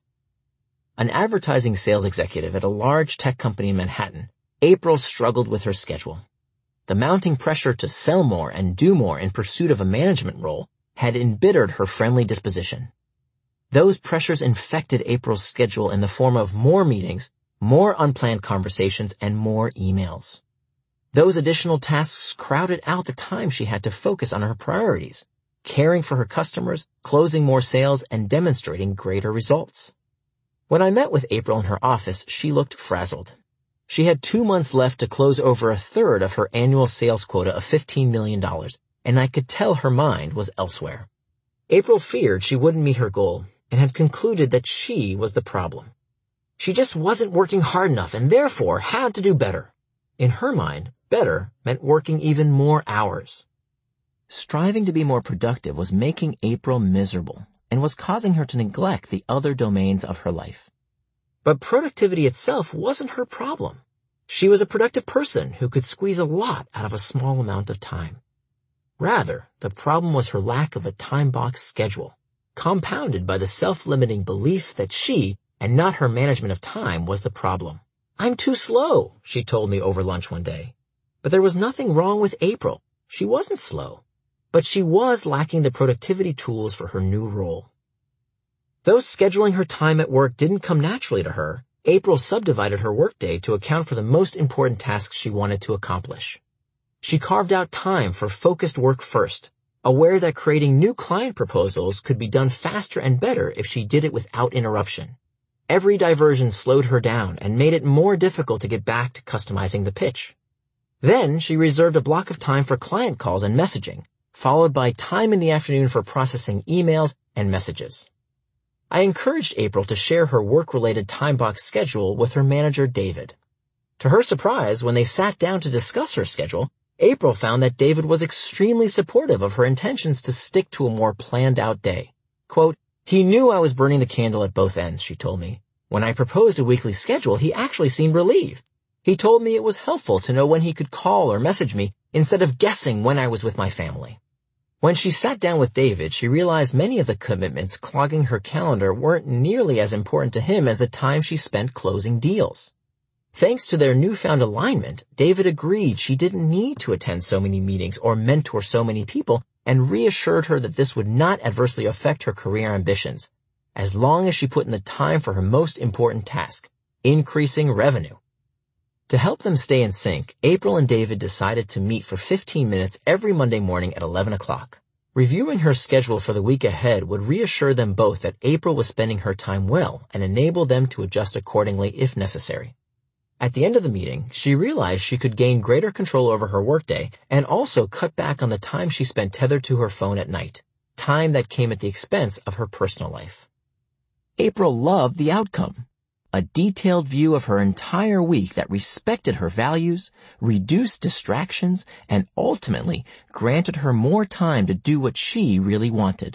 Speaker 1: An advertising sales executive at a large tech company in Manhattan, April struggled with her schedule. The mounting pressure to sell more and do more in pursuit of a management role had embittered her friendly disposition. Those pressures infected April's schedule in the form of more meetings, more unplanned conversations, and more emails. Those additional tasks crowded out the time she had to focus on her priorities, caring for her customers, closing more sales, and demonstrating greater results. When I met with April in her office, she looked frazzled. She had two months left to close over a third of her annual sales quota of fifteen million dollars, and I could tell her mind was elsewhere. April feared she wouldn't meet her goal and had concluded that she was the problem. She just wasn't working hard enough and therefore had to do better. In her mind, better meant working even more hours. Striving to be more productive was making April miserable and was causing her to neglect the other domains of her life. But productivity itself wasn't her problem. She was a productive person who could squeeze a lot out of a small amount of time. Rather, the problem was her lack of a time-boxed schedule, compounded by the self-limiting belief that she, and not her management of time, was the problem. "I'm too slow," she told me over lunch one day. But there was nothing wrong with April. She wasn't slow. But she was lacking the productivity tools for her new role. Though scheduling her time at work didn't come naturally to her, April subdivided her workday to account for the most important tasks she wanted to accomplish. She carved out time for focused work first, aware that creating new client proposals could be done faster and better if she did it without interruption. Every diversion slowed her down and made it more difficult to get back to customizing the pitch. Then she reserved a block of time for client calls and messaging, followed by time in the afternoon for processing emails and messages. I encouraged April to share her work-related time-box schedule with her manager, David. To her surprise, when they sat down to discuss her schedule, April found that David was extremely supportive of her intentions to stick to a more planned-out day. Quote, "He knew I was burning the candle at both ends," she told me. "When I proposed a weekly schedule, he actually seemed relieved. He told me it was helpful to know when he could call or message me instead of guessing when I was with my family." When she sat down with David, she realized many of the commitments clogging her calendar weren't nearly as important to him as the time she spent closing deals. Thanks to their newfound alignment, David agreed she didn't need to attend so many meetings or mentor so many people, and reassured her that this would not adversely affect her career ambitions, as long as she put in the time for her most important task, increasing revenue. To help them stay in sync, April and David decided to meet for fifteen minutes every Monday morning at eleven o'clock. Reviewing her schedule for the week ahead would reassure them both that April was spending her time well and enable them to adjust accordingly if necessary. At the end of the meeting, she realized she could gain greater control over her workday and also cut back on the time she spent tethered to her phone at night, time that came at the expense of her personal life. April loved the outcome. A detailed view of her entire week that respected her values, reduced distractions, and ultimately granted her more time to do what she really wanted.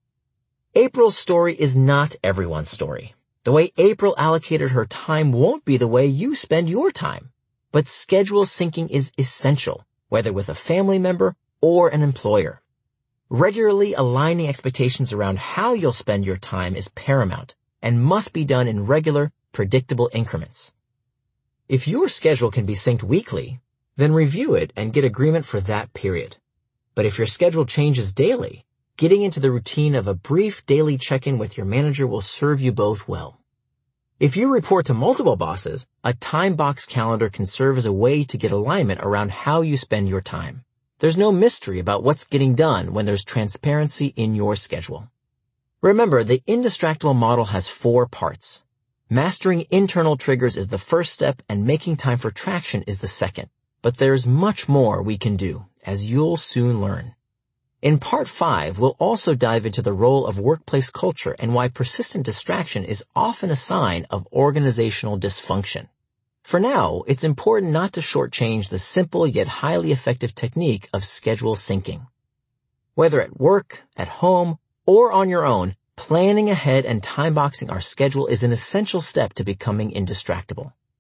Speaker 1: April's story is not everyone's story. The way April allocated her time won't be the way you spend your time. But schedule syncing is essential, whether with a family member or an employer. Regularly aligning expectations around how you'll spend your time is paramount and must be done in regular, predictable increments. If your schedule can be synced weekly, then review it and get agreement for that period. But if your schedule changes daily, getting into the routine of a brief daily check-in with your manager will serve you both well. If you report to multiple bosses, a time box calendar can serve as a way to get alignment around how you spend your time. There's no mystery about what's getting done when there's transparency in your schedule. Remember, the Indistractable model has four parts. Mastering internal triggers is the first step, and making time for traction is the second. But there's much more we can do, as you'll soon learn. In part five, we'll also dive into the role of workplace culture and why persistent distraction is often a sign of organizational dysfunction. For now, it's important not to shortchange the simple yet highly effective technique of schedule syncing. Whether at work, at home, or on your own, planning ahead and time-boxing our schedule is an essential step to becoming indistractable.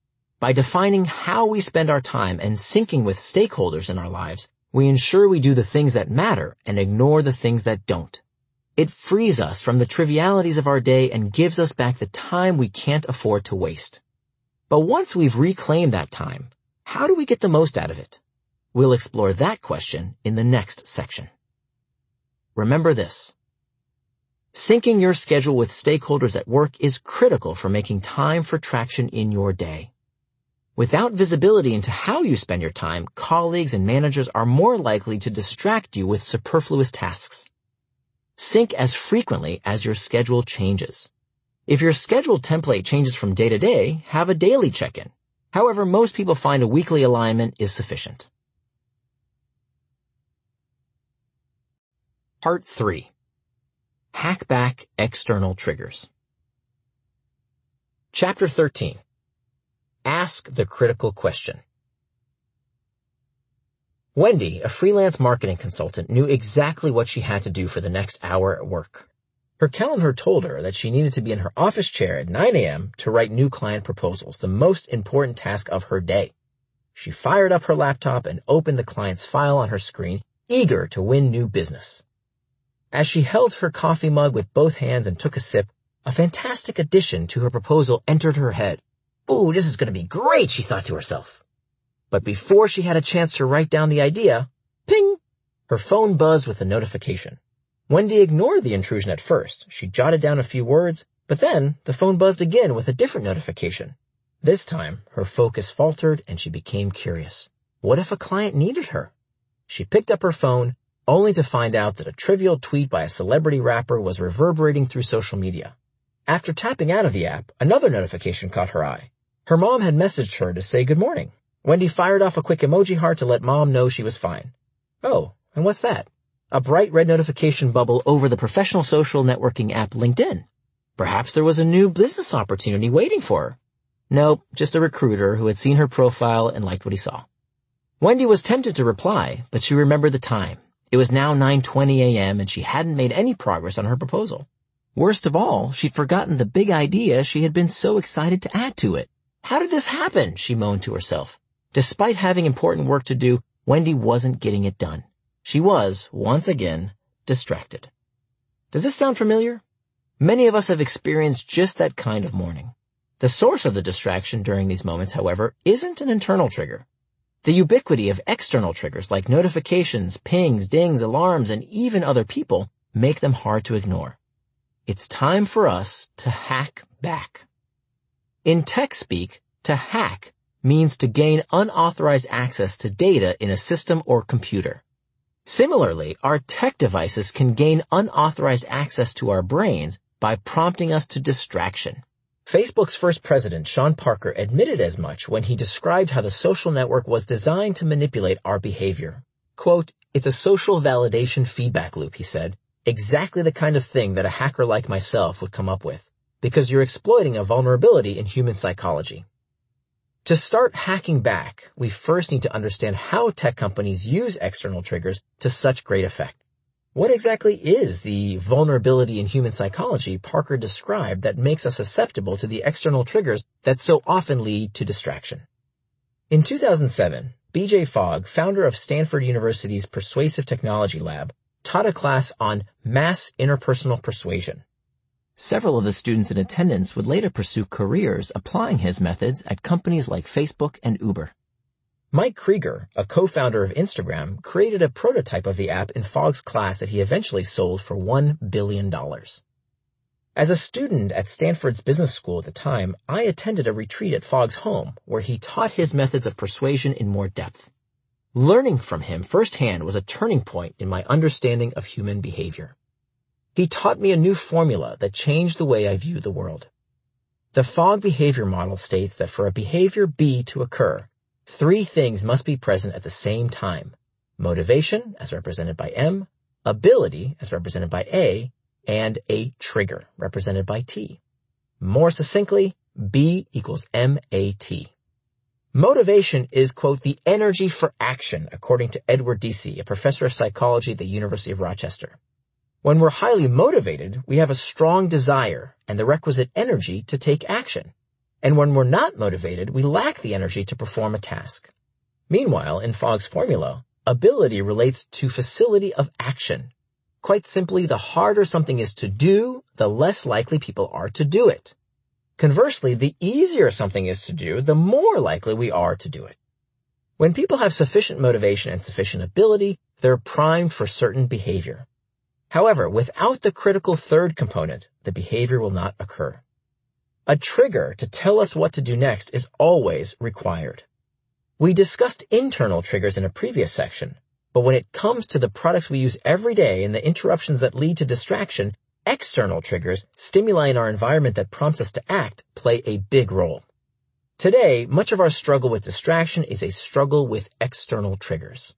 Speaker 1: By defining how we spend our time and syncing with stakeholders in our lives, we ensure we do the things that matter and ignore the things that don't. It frees us from the trivialities of our day and gives us back the time we can't afford to waste. But once we've reclaimed that time, how do we get the most out of it? We'll explore that question in the next section. Remember this. Syncing your schedule with stakeholders at work is critical for making time for traction in your day. Without visibility into how you spend your time, colleagues and managers are more likely to distract you with superfluous tasks. Sync as frequently as your schedule changes. If your schedule template changes from day to day, have a daily check-in. However, most people find a weekly alignment is sufficient. Part three. Hack back external triggers. Chapter thirteen. Ask the critical question. Wendy, a freelance marketing consultant, knew exactly what she had to do for the next hour at work. Her calendar told her that she needed to be in her office chair at nine a.m. to write new client proposals, the most important task of her day. She fired up her laptop and opened the client's file on her screen, eager to win new business. As she held her coffee mug with both hands and took a sip, a fantastic addition to her proposal entered her head. Ooh, this is going to be great, she thought to herself. But before she had a chance to write down the idea, ping! Her phone buzzed with a notification. Wendy ignored the intrusion at first. She jotted down a few words, but then the phone buzzed again with a different notification. This time, her focus faltered and she became curious. What if a client needed her? She picked up her phone, only to find out that a trivial tweet by a celebrity rapper was reverberating through social media. After tapping out of the app, another notification caught her eye. Her mom had messaged her to say good morning. Wendy fired off a quick emoji heart to let mom know she was fine. Oh, and what's that? A bright red notification bubble over the professional social networking app LinkedIn. Perhaps there was a new business opportunity waiting for her. Nope, just a recruiter who had seen her profile and liked what he saw. Wendy was tempted to reply, but she remembered the time. It was now nine twenty a.m. and she hadn't made any progress on her proposal. Worst of all, she'd forgotten the big idea she had been so excited to add to it. How did this happen? She moaned to herself. Despite having important work to do, Wendy wasn't getting it done. She was, once again, distracted. Does this sound familiar? Many of us have experienced just that kind of morning. The source of the distraction during these moments, however, isn't an internal trigger. The ubiquity of external triggers like notifications, pings, dings, alarms, and even other people make them hard to ignore. It's time for us to hack back. In tech speak, to hack means to gain unauthorized access to data in a system or computer. Similarly, our tech devices can gain unauthorized access to our brains by prompting us to distraction. Facebook's first president, Sean Parker, admitted as much when he described how the social network was designed to manipulate our behavior. Quote, "It's a social validation feedback loop," he said, "exactly the kind of thing that a hacker like myself would come up with, because you're exploiting a vulnerability in human psychology." To start hacking back, we first need to understand how tech companies use external triggers to such great effect. What exactly is the vulnerability in human psychology Parker described that makes us susceptible to the external triggers that so often lead to distraction? In two thousand seven, B J Fogg, founder of Stanford University's Persuasive Technology Lab, taught a class on mass interpersonal persuasion. Several of the students in attendance would later pursue careers applying his methods at companies like Facebook and Uber. Mike Krieger, a co-founder of Instagram, created a prototype of the app in Fogg's class that he eventually sold for one billion dollars. As a student at Stanford's business school at the time, I attended a retreat at Fogg's home where he taught his methods of persuasion in more depth. Learning from him firsthand was a turning point in my understanding of human behavior. He taught me a new formula that changed the way I view the world. The Fogg behavior model states that for a behavior B to occur, three things must be present at the same time: motivation, as represented by M, ability, as represented by A, and a trigger, represented by T. More succinctly, B equals M A T. Motivation is, quote, the energy for action, according to Edward Deci, a professor of psychology at the University of Rochester. When we're highly motivated, we have a strong desire and the requisite energy to take action. And when we're not motivated, we lack the energy to perform a task. Meanwhile, in Fogg's formula, ability relates to facility of action. Quite simply, the harder something is to do, the less likely people are to do it. Conversely, the easier something is to do, the more likely we are to do it. When people have sufficient motivation and sufficient ability, they're primed for certain behavior. However, without the critical third component, the behavior will not occur. A trigger to tell us what to do next is always required. We discussed internal triggers in a previous section, but when it comes to the products we use every day and the interruptions that lead to distraction, external triggers, stimuli in our environment that prompts us to act, play a big role. Today, much of our struggle with distraction is a struggle with external triggers.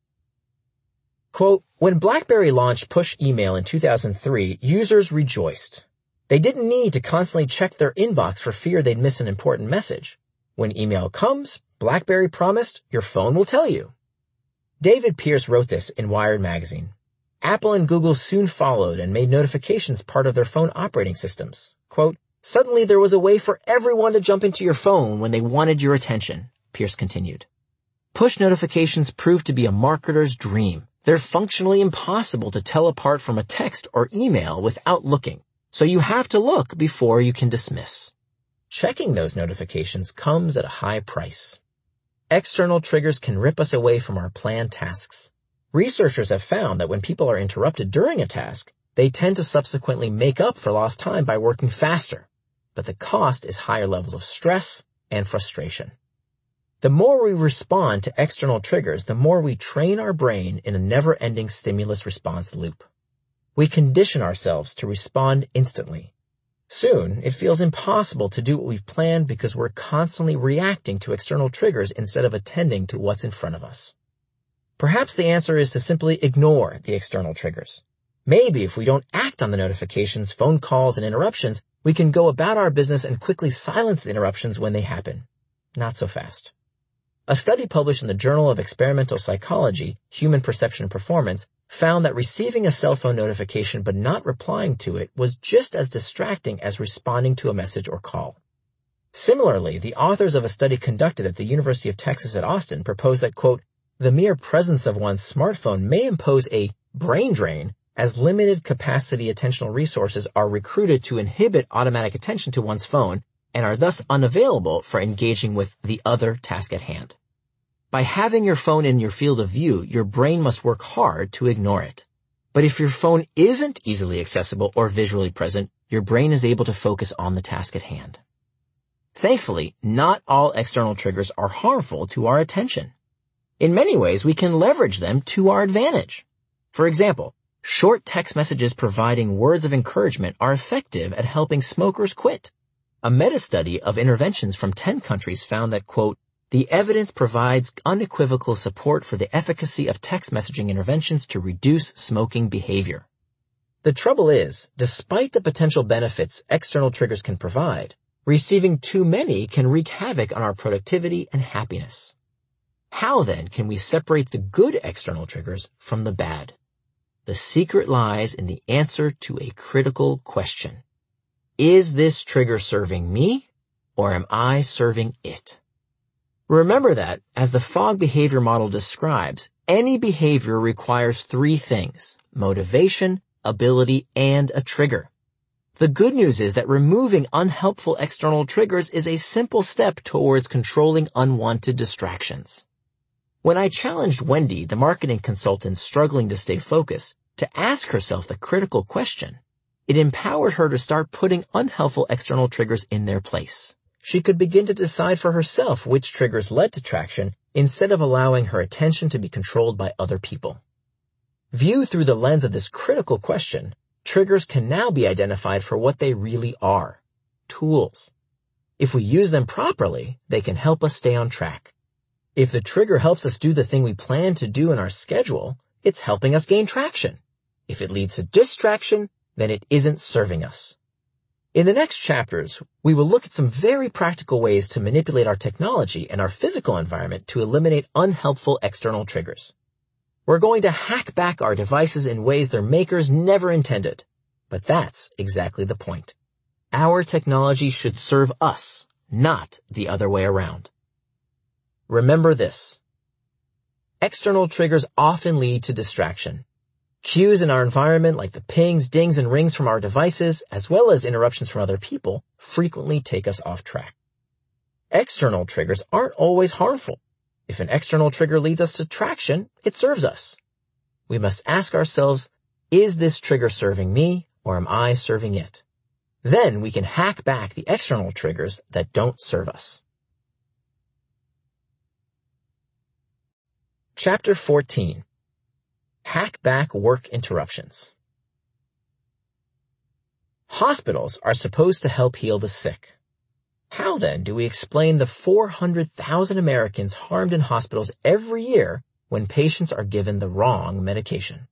Speaker 1: Quote, when BlackBerry launched push email in two thousand three, users rejoiced. They didn't need to constantly check their inbox for fear they'd miss an important message. When email comes, BlackBerry promised, your phone will tell you. David Pierce wrote this in Wired magazine. Apple and Google soon followed and made notifications part of their phone operating systems. Quote, suddenly there was a way for everyone to jump into your phone when they wanted your attention, Pierce continued. Push notifications proved to be a marketer's dream. They're functionally impossible to tell apart from a text or email without looking, so you have to look before you can dismiss. Checking those notifications comes at a high price. External triggers can rip us away from our planned tasks. Researchers have found that when people are interrupted during a task, they tend to subsequently make up for lost time by working faster. But the cost is higher levels of stress and frustration. The more we respond to external triggers, the more we train our brain in a never-ending stimulus response loop. We condition ourselves to respond instantly. Soon, it feels impossible to do what we've planned because we're constantly reacting to external triggers instead of attending to what's in front of us. Perhaps the answer is to simply ignore the external triggers. Maybe if we don't act on the notifications, phone calls, and interruptions, we can go about our business and quickly silence the interruptions when they happen. Not so fast. A study published in the Journal of Experimental Psychology, Human Perception and Performance, found that receiving a cell phone notification but not replying to it was just as distracting as responding to a message or call. Similarly, the authors of a study conducted at the University of Texas at Austin proposed that, quote, the mere presence of one's smartphone may impose a brain drain as limited capacity attentional resources are recruited to inhibit automatic attention to one's phone and are thus unavailable for engaging with the other task at hand. By having your phone in your field of view, your brain must work hard to ignore it. But if your phone isn't easily accessible or visually present, your brain is able to focus on the task at hand. Thankfully, not all external triggers are harmful to our attention. In many ways, we can leverage them to our advantage. For example, short text messages providing words of encouragement are effective at helping smokers quit. A meta-study of interventions from ten countries found that, quote, the evidence provides unequivocal support for the efficacy of text messaging interventions to reduce smoking behavior. The trouble is, despite the potential benefits external triggers can provide, receiving too many can wreak havoc on our productivity and happiness. How then can we separate the good external triggers from the bad? The secret lies in the answer to a critical question. Is this trigger serving me, or am I serving it? Remember that, as the Fogg behavior model describes, any behavior requires three things: motivation, ability, and a trigger. The good news is that removing unhelpful external triggers is a simple step towards controlling unwanted distractions. When I challenged Wendy, the marketing consultant struggling to stay focused, to ask herself the critical question, it empowered her to start putting unhelpful external triggers in their place. She could begin to decide for herself which triggers led to traction instead of allowing her attention to be controlled by other people. Viewed through the lens of this critical question, triggers can now be identified for what they really are: tools. If we use them properly, they can help us stay on track. If the trigger helps us do the thing we plan to do in our schedule, it's helping us gain traction. If it leads to distraction, then it isn't serving us. In the next chapters, we will look at some very practical ways to manipulate our technology and our physical environment to eliminate unhelpful external triggers. We're going to hack back our devices in ways their makers never intended. But that's exactly the point. Our technology should serve us, not the other way around. Remember this. External triggers often lead to distraction. Cues in our environment like the pings, dings, and rings from our devices, as well as interruptions from other people, frequently take us off track. External triggers aren't always harmful. If an external trigger leads us to traction, it serves us. We must ask ourselves, is this trigger serving me, or am I serving it? Then we can hack back the external triggers that don't serve us. Chapter fourteen. Hack back work interruptions. Hospitals are supposed to help heal the sick. How then do we explain the four hundred thousand Americans harmed in hospitals every year when patients are given the wrong medication?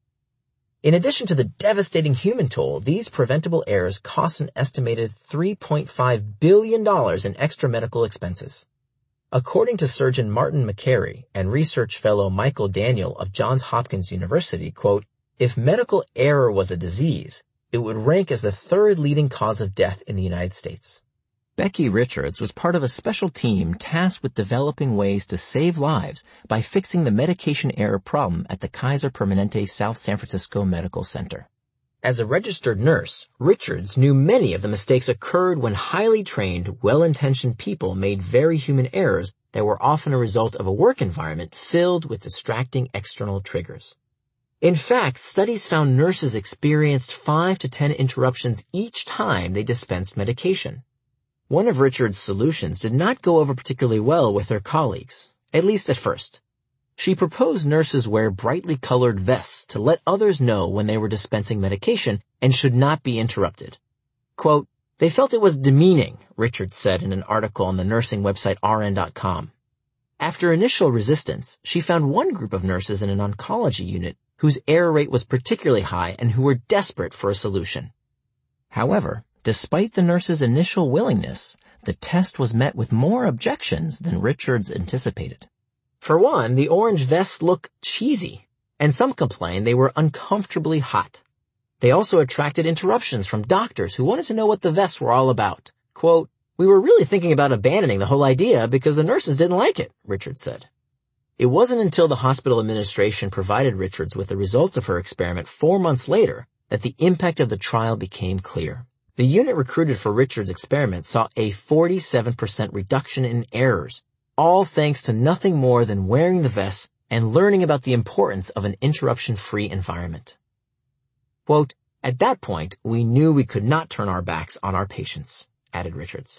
Speaker 1: In addition to the devastating human toll, these preventable errors cost an estimated three point five billion dollars in extra medical expenses. According to surgeon Martin McCary and research fellow Michael Daniel of Johns Hopkins University, quote, if medical error was a disease, it would rank as the third leading cause of death in the United States. Becky Richards was part of a special team tasked with developing ways to save lives by fixing the medication error problem at the Kaiser Permanente South San Francisco Medical Center. As a registered nurse, Richards knew many of the mistakes occurred when highly trained, well-intentioned people made very human errors that were often a result of a work environment filled with distracting external triggers. In fact, studies found nurses experienced five to ten interruptions each time they dispensed medication. One of Richards' solutions did not go over particularly well with her colleagues, at least at first. She proposed nurses wear brightly colored vests to let others know when they were dispensing medication and should not be interrupted. Quote, they felt it was demeaning, Richards said in an article on the nursing website R N dot com. After initial resistance, she found one group of nurses in an oncology unit whose error rate was particularly high and who were desperate for a solution. However, despite the nurses' initial willingness, the test was met with more objections than Richards anticipated. For one, the orange vests look cheesy, and some complained they were uncomfortably hot. They also attracted interruptions from doctors who wanted to know what the vests were all about. Quote, we were really thinking about abandoning the whole idea because the nurses didn't like it, Richards said. It wasn't until the hospital administration provided Richards with the results of her experiment four months later that the impact of the trial became clear. The unit recruited for Richards' experiment saw a forty-seven percent reduction in errors, all thanks to nothing more than wearing the vests and learning about the importance of an interruption-free environment. Quote, at that point, we knew we could not turn our backs on our patients, added Richards.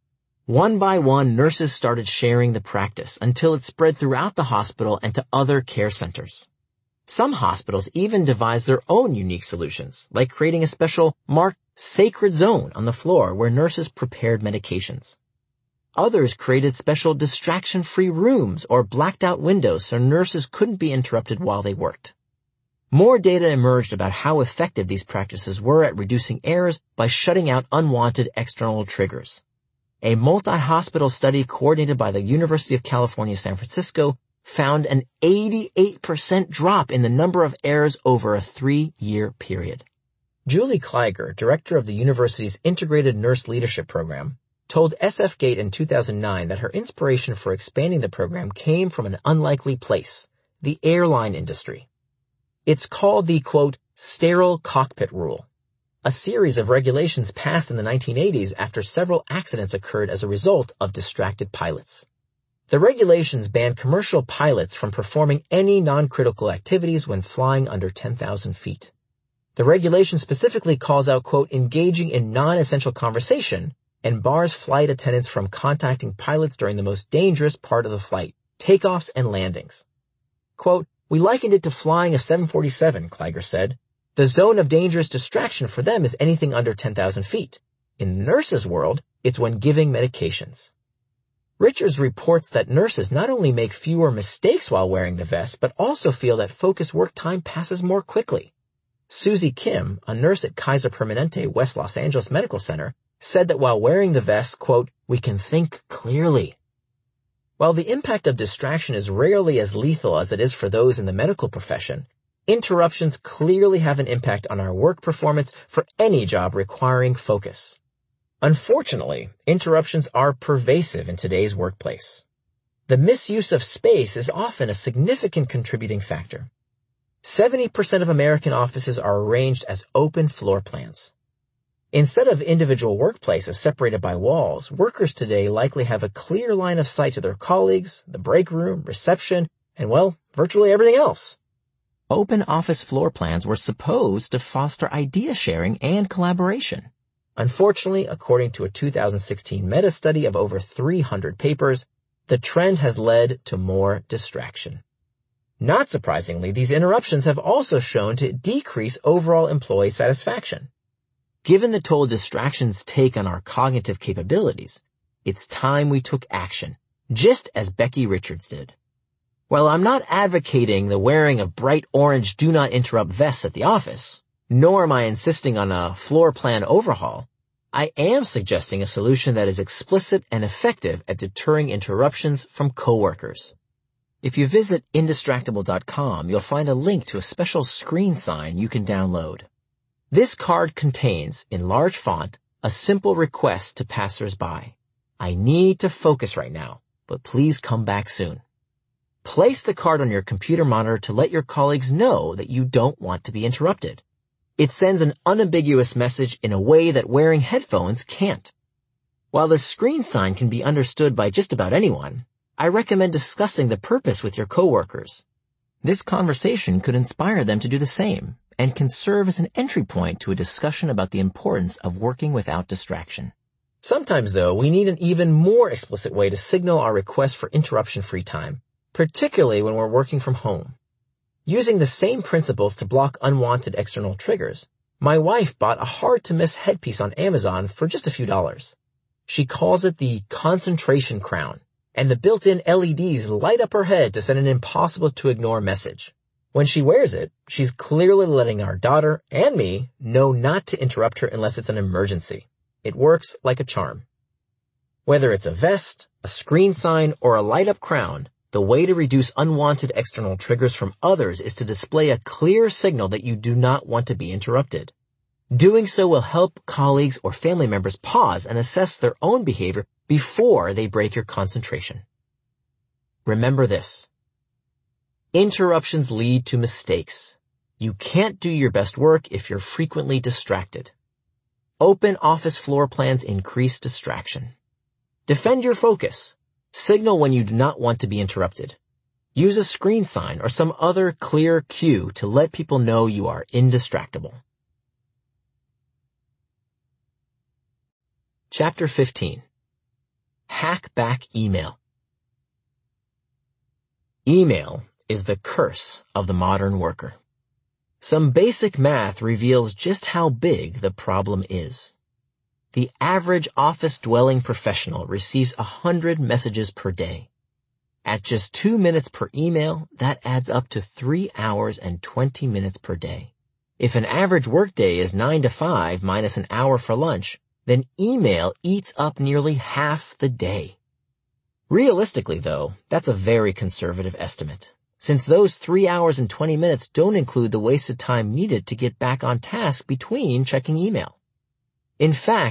Speaker 1: One by one, nurses started sharing the practice until it spread throughout the hospital and to other care centers. Some hospitals even devised their own unique solutions, like creating a special marked sacred zone on the floor where nurses prepared medications. Others created special distraction-free rooms or blacked-out windows so nurses couldn't be interrupted while they worked. More data emerged about how effective these practices were at reducing errors by shutting out unwanted external triggers. A multi-hospital study coordinated by the University of California, San Francisco found an eighty-eight percent drop in the number of errors over a three-year period. Julie Kleiger, director of the university's Integrated Nurse Leadership Program, told S F Gate in two thousand nine that her inspiration for expanding the program came from an unlikely place, the airline industry. It's called the, quote, sterile cockpit rule, a series of regulations passed in the nineteen eighties after several accidents occurred as a result of distracted pilots. The regulations banned commercial pilots from performing any non-critical activities when flying under ten thousand feet. The regulation specifically calls out, quote, engaging in non-essential conversation and bars flight attendants from contacting pilots during the most dangerous part of the flight, takeoffs and landings. Quote, we likened it to flying a seven forty-seven, Kleiger said. The zone of dangerous distraction for them is anything under ten thousand feet. In the nurses' world, it's when giving medications. Richards reports that nurses not only make fewer mistakes while wearing the vest, but also feel that focused work time passes more quickly. Susie Kim, a nurse at Kaiser Permanente West Los Angeles Medical Center, said that while wearing the vest, quote, we can think clearly. While the impact of distraction is rarely as lethal as it is for those in the medical profession, interruptions clearly have an impact on our work performance for any job requiring focus. Unfortunately, interruptions are pervasive in today's workplace. The misuse of space is often a significant contributing factor. seventy percent of American offices are arranged as open floor plans. Instead of individual workplaces separated by walls, workers today likely have a clear line of sight to their colleagues, the break room, reception, and, well, virtually everything else. Open office floor plans were supposed to foster idea sharing and collaboration. Unfortunately, according to a two thousand sixteen meta-study of over three hundred papers, the trend has led to more distraction. Not surprisingly, these interruptions have also shown to decrease overall employee satisfaction. Given the toll distractions take on our cognitive capabilities, it's time we took action, just as Becky Richards did. While I'm not advocating the wearing of bright orange do not interrupt vests at the office, nor am I insisting on a floor plan overhaul, I am suggesting a solution that is explicit and effective at deterring interruptions from coworkers. If you visit indistractable dot com, you'll find a link to a special screen sign you can download. This card contains, in large font, a simple request to passers-by. I need to focus right now, but please come back soon. Place the card on your computer monitor to let your colleagues know that you don't want to be interrupted. It sends an unambiguous message in a way that wearing headphones can't. While the screen sign can be understood by just about anyone, I recommend discussing the purpose with your coworkers. This conversation could inspire them to do the same and can serve as an entry point to a discussion about the importance of working without distraction. Sometimes, though, we need an even more explicit way to signal our request for interruption-free time, particularly when we're working from home. Using the same principles to block unwanted external triggers, my wife bought a hard-to-miss headpiece on Amazon for just a few dollars. She calls it the concentration crown, and the built-in L E Ds light up her head to send an impossible-to-ignore message. When she wears it, she's clearly letting our daughter and me know not to interrupt her unless it's an emergency. It works like a charm. Whether it's a vest, a screen sign, or a light-up crown, the way to reduce unwanted external triggers from others is to display a clear signal that you do not want to be interrupted. Doing so will help colleagues or family members pause and assess their own behavior before they break your concentration. Remember this. Interruptions lead to mistakes. You can't do your best work if you're frequently distracted. Open office floor plans increase distraction. Defend your focus. Signal when you do not want to be interrupted. Use a screen sign or some other clear cue to let people know you are indistractable. Chapter fifteen. Hack back email. Email is the curse of the modern worker. Some basic math reveals just how big the problem is. The average office-dwelling professional receives a hundred messages per day. At just two minutes per email, that adds up to three hours and twenty minutes per day. If an average workday is nine to five minus an hour for lunch, then email eats up nearly half the day. Realistically, though, that's a very conservative estimate, since those three hours and twenty minutes don't include the wasted time needed to get back on task between checking email. In fact,